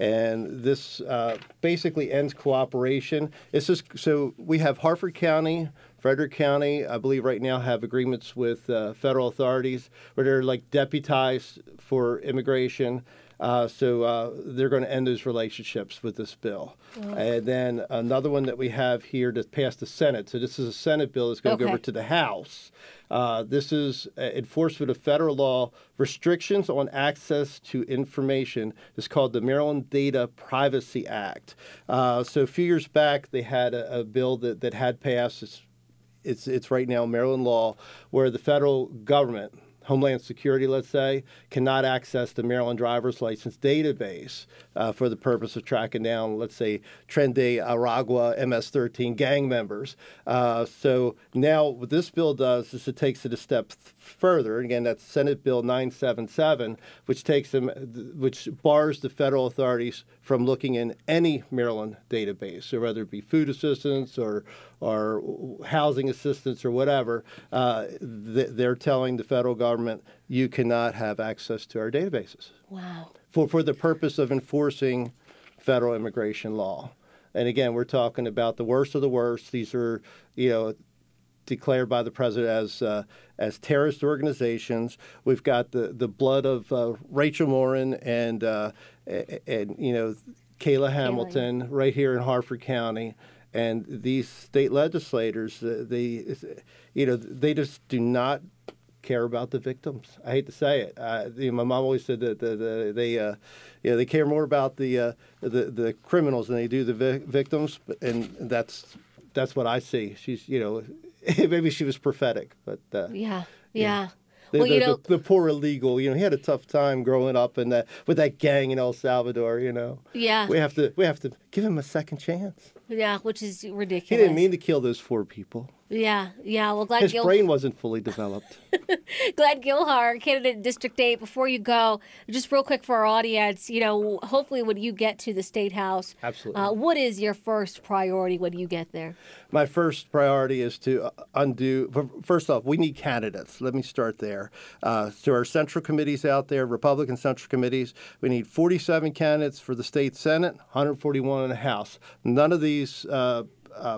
And this uh, basically ends cooperation. It's just, so we have Harford County, Frederick County, I believe right now have agreements with uh, federal authorities where they're like deputized for immigration. Uh, so uh, they're going to end those relationships with this bill. Oh. And then another one that we have here that passed the Senate. So this is a Senate bill that's going to Okay. go over to the House. Uh, this is uh, enforcement of federal law restrictions on access to information. It's called the Maryland Data Privacy Act. Uh, so a few years back, they had a, a bill that, that had passed. It's, it's, it's right now Maryland law where the federal government, Homeland Security, let's say, cannot access the Maryland driver's license database uh, for the purpose of tracking down, let's say, Tren de Aragua M S thirteen gang members. Uh, so now what this bill does is it takes it a step th- further. Again, that's Senate Bill nine seventy-seven, which takes them, which bars the federal authorities from looking in any Maryland database, so whether it be food assistance or or housing assistance or whatever, uh, th- they're telling the federal government you cannot have access to our databases Wow. for, for the purpose of enforcing federal immigration law. And again, we're talking about the worst of the worst. These are, you know, declared by the president as uh, as terrorist organizations. We've got the, the blood of uh, Rachel Morin and uh, and, and you know Kayla Hamilton right here in Harford County. And these state legislators, uh, they, you know, they just do not care about the victims. I hate to say it. Uh, you know, my mom always said that the, the, they, uh, you know, they care more about the uh, the, the criminals than they do the vi- victims. But, and that's that's what I see. She's, you know, maybe she was prophetic, but uh, Yeah, yeah. The, well, the, you know, the, the poor illegal, you know, he had a tough time growing up in that with that gang in El Salvador. You know, Yeah. we have to we have to give him a second chance. Yeah, which is ridiculous. He didn't mean to kill those four people. Yeah, yeah. Well, Glenn His Gil- brain wasn't fully developed. Glenn Gilhar, candidate in District eight. Before you go, just real quick for our audience, you know, hopefully when you get to the State House, Absolutely. Uh, what is your first priority when you get there? My first priority is to undo. First off, we need candidates. Let me start there. Uh, to our central committees out there, Republican central committees, we need forty-seven candidates for the state Senate, one hundred forty-one in the House. None of these uh, uh,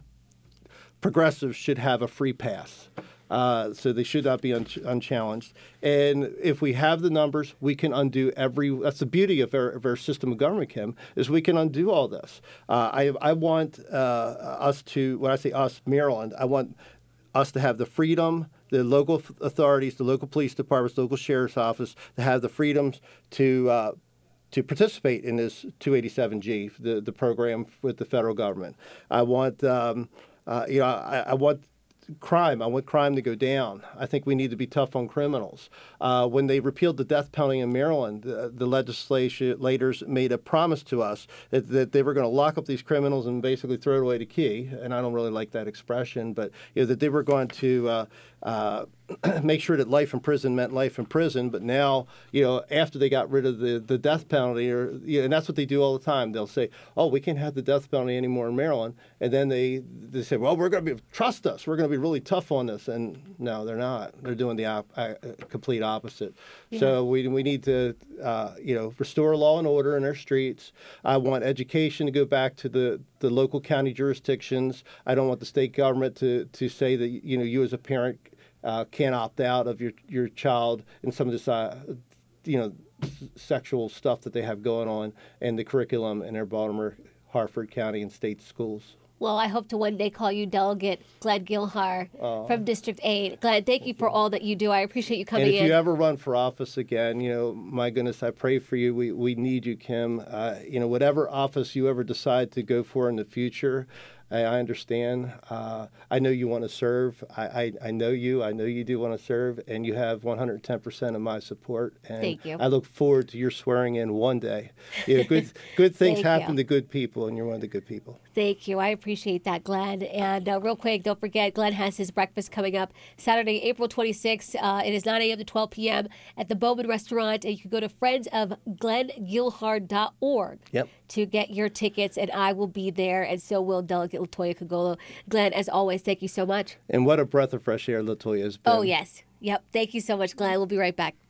progressives should have a free pass. Uh, so they should not be un- unchallenged. And if we have the numbers, we can undo every. That's the beauty of our, of our system of government, Kim, is we can undo all this. Uh, I, I want uh, us to, when I say us, Maryland, I want us to have the freedom, the local authorities, the local police departments, local sheriff's office, to have the freedoms to uh, to participate in this two eighty-seven G, the the program with the federal government. I want, um, uh, you know, I, I want. Crime. I want crime to go down. I think we need to be tough on criminals. Uh, when they repealed the death penalty in Maryland, the, the legislators made a promise to us that, that they were going to lock up these criminals and basically throw away the key. And I don't really like that expression, but you know, that they were going to uh, uh, make sure that life in prison meant life in prison. But now, you know, after they got rid of the, the death penalty, or you know, and that's what they do all the time. They'll say, "Oh, we can't have the death penalty anymore in Maryland," and then they they say, "Well, we're going to be trust us. We're going to be really tough on this." And no, they're not. They're doing the op- uh, complete opposite. Yeah. So we we need to uh, you know restore law and order in our streets. I want education to go back to the, the local county jurisdictions. I don't want the state government to to say that you know you as a parent uh, can't opt out of your your child in some of this uh, you know sexual stuff that they have going on in the curriculum in their Baltimore, Harford County, and state schools. Well, I hope to one day call you Delegate Glenn Gilhar uh, from District eight. Glenn, thank you for all that you do. I appreciate you coming in. And if in. you ever run for office again, you know, my goodness, I pray for you. We we need you, Kim. Uh, you know, whatever office you ever decide to go for in the future, I, I understand. Uh, I know you want to serve. I, I, I know you. I know you do want to serve, and you have one hundred ten percent of my support. And Thank you. I look forward to your swearing in one day. You know, good good things happen you. to good people, and you're one of the good people. Thank you. I appreciate that, Glenn. And uh, real quick, don't forget, Glenn has his breakfast coming up Saturday, April twenty-sixth. Uh, it is nine a.m. to twelve p.m. at the Bowman Restaurant. And you can go to friends of glenn gilhard dot org yep. to get your tickets. And I will be there, and so will Delegate Latoya Cogolo. Glenn, as always, thank you so much. And what a breath of fresh air Latoya has been. Oh, yes. Yep. Thank you so much, Glenn. We'll be right back.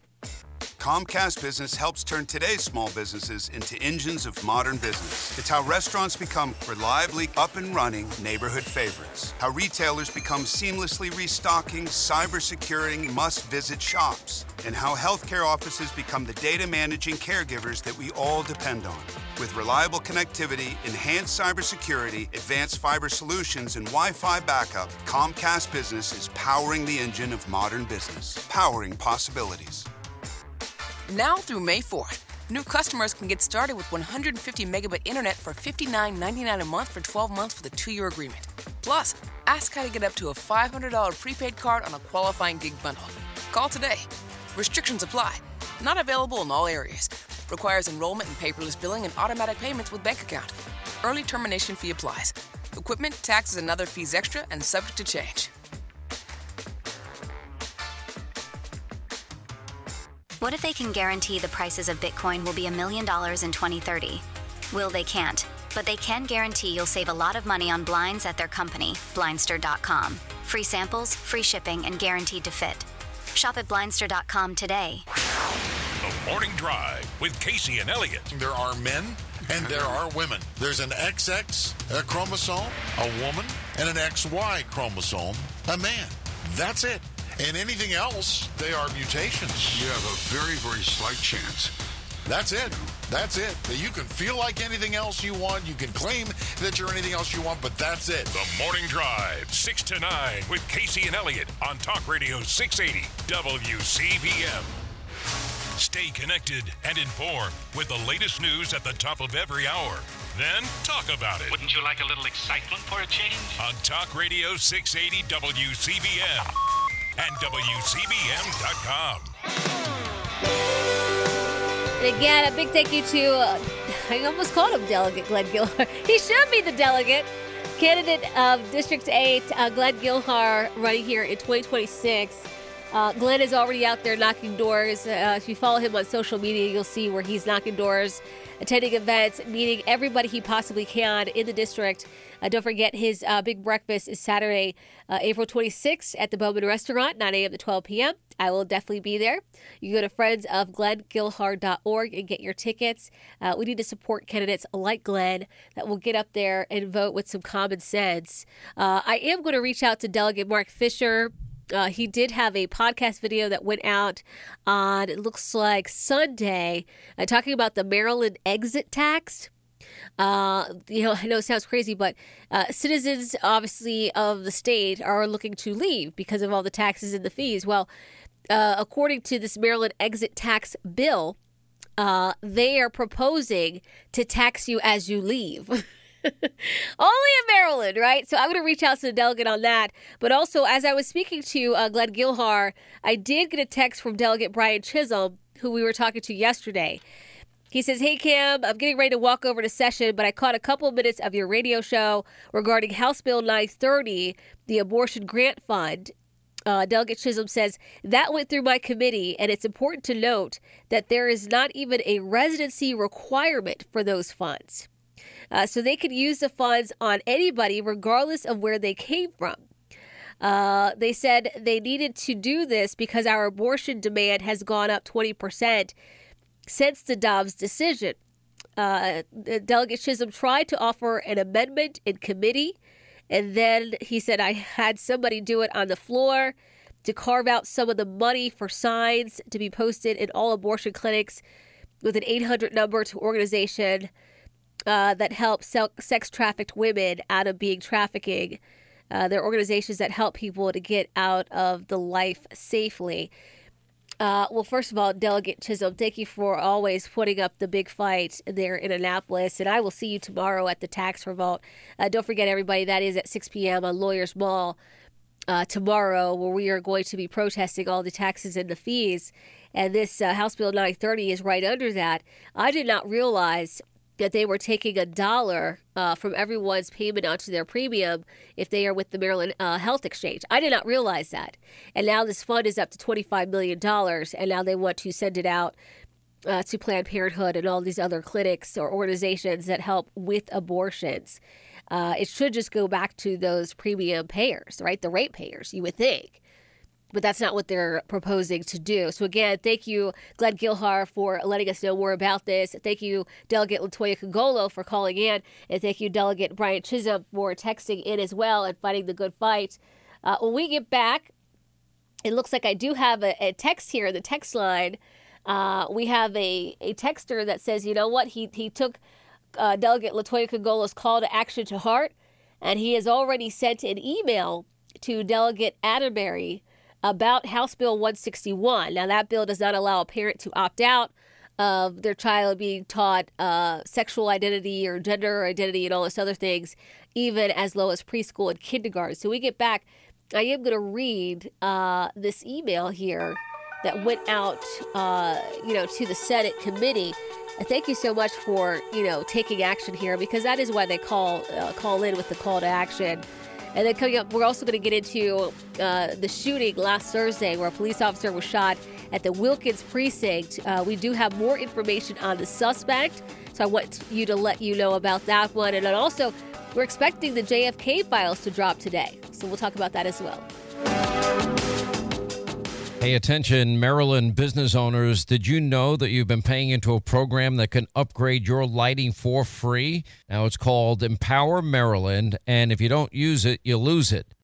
Comcast Business helps turn today's small businesses into engines of modern business. It's how restaurants become reliably up and running neighborhood favorites. How retailers become seamlessly restocking, cyber-securing must-visit shops. And how healthcare offices become the data managing caregivers that we all depend on. With reliable connectivity, enhanced cybersecurity, advanced fiber solutions, and Wi-Fi backup, Comcast Business is powering the engine of modern business. Powering possibilities. Now through May fourth, new customers can get started with one hundred fifty megabit internet for fifty-nine ninety-nine a month for twelve months with a two-year agreement. Plus, ask how to get up to a five hundred dollars prepaid card on a qualifying gig bundle. Call today. Restrictions apply. Not available in all areas. Requires enrollment in paperless billing and automatic payments with bank account. Early termination fee applies. Equipment, taxes, and other fees extra and subject to change. What if they can guarantee the prices of Bitcoin will be a million dollars in twenty thirty? Well, they can't, but they can guarantee you'll save a lot of money on blinds at their company, blindster dot com. Free samples, free shipping, and guaranteed to fit. Shop at blindster dot com today. The Morning Drive with Casey and Elliott. There are men and there are women. There's an X X a chromosome, a woman, and an X Y chromosome, a man. That's it. And anything else, they are mutations. You have a very, very slight chance. That's it. That's it. You can feel like anything else you want. You can claim that you're anything else you want, but that's it. The Morning Drive, six to nine with Casey and Elliott on Talk Radio six eighty W C B M. Stay connected and informed with the latest news at the top of every hour. Then talk about it. Wouldn't you like a little excitement for a change? On Talk Radio six eighty W C B M. And W C B M dot com. And again, a big thank you to uh, I almost called him Delegate Glenn Gilhar. He should be the delegate. Candidate of District eight, uh, Glenn Gilhar, running here in twenty twenty-six. Uh, Glenn is already out there knocking doors. Uh, if you follow him on social media, you'll see where he's knocking doors, attending events, meeting everybody he possibly can in the district. Uh, don't forget, his uh, big breakfast is Saturday, uh, April twenty-sixth at the Bowman Restaurant, nine a.m. to twelve p.m. I will definitely be there. You go to friends of glenn gilhar dot org and get your tickets. Uh, we need to support candidates like Glenn that will get up there and vote with some common sense. Uh, I am going to reach out to Delegate Mark Fisher. Uh, he did have a podcast video that went out on, it looks like Sunday, uh, talking about the Maryland exit tax. Uh, you know, I know it sounds crazy, but uh, citizens, obviously, of the state are looking to leave because of all the taxes and the fees. Well, uh, according to this Maryland exit tax bill, uh, they are proposing to tax you as you leave. Only in Maryland, right? So I'm going to reach out to the delegate on that. But also, as I was speaking to uh, Glenn Gilhar, I did get a text from Delegate Brian Chisholm, who we were talking to yesterday. He says, "Hey, Cam, I'm getting ready to walk over to session, but I caught a couple of minutes of your radio show regarding House Bill nine thirty, the abortion grant fund." Uh, Delegate Chisholm says, "That went through my committee, and it's important to note that there is not even a residency requirement for those funds. Uh, so they could use the funds on anybody regardless of where they came from. Uh, they said they needed to do this because our abortion demand has gone up twenty percent since the Dobbs decision. Uh, Delegate Chisholm tried to offer an amendment in committee, and then he said, I had somebody do it on the floor to carve out some of the money for signs to be posted in all abortion clinics with an eight hundred number to organization Uh, that help sex-trafficked women out of being trafficking. Uh, they're organizations that help people to get out of the life safely." Uh, well, first of all, Delegate Chisholm, thank you for always putting up the big fight there in Annapolis, and I will see you tomorrow at the tax revolt. Uh, don't forget, everybody, that is at six p.m. on Lawyers Mall uh, tomorrow, where we are going to be protesting all the taxes and the fees. And this uh, House Bill nine thirty is right under that. I did not realize that they were taking a dollar uh, from everyone's payment onto their premium if they are with the Maryland uh, Health Exchange. I did not realize that. And now this fund is up to twenty-five million dollars, and now they want to send it out uh, to Planned Parenthood and all these other clinics or organizations that help with abortions. Uh, it should just go back to those premium payers, right? The rate payers, you would think. But that's not what they're proposing to do. So again, thank you, Glenn Gilhar, for letting us know more about this. Thank you, Delegate Latoya Congolo, for calling in. And thank you, Delegate Brian Chisholm, for texting in as well and fighting the good fight. Uh, when we get back, it looks like I do have a, a text here, the text line. Uh, we have a, a texter that says, you know what, he, he took uh, Delegate Latoya Congolo's call to action to heart, and he has already sent an email to Delegate Atterbury about House Bill one sixty-one. Now, that bill does not allow a parent to opt out of their child being taught uh, sexual identity or gender identity and all those other things, even as low as preschool and kindergarten. So we get back, I am going to read uh, this email here that went out, uh, you know, to the Senate committee. And thank you so much for, you know, taking action here, because that is why they call uh, call in with the call to action. And then coming up, we're also going to get into uh, the shooting last Thursday where a police officer was shot at the Wilkins precinct. Uh, we do have more information on the suspect, so I want you to let you know about that one. And then also, we're expecting the J F K files to drop today, so we'll talk about that as well. Hey, attention, Maryland business owners. Did you know that you've been paying into a program that can upgrade your lighting for free? Now, it's called Empower Maryland, and if you don't use it, you lose it.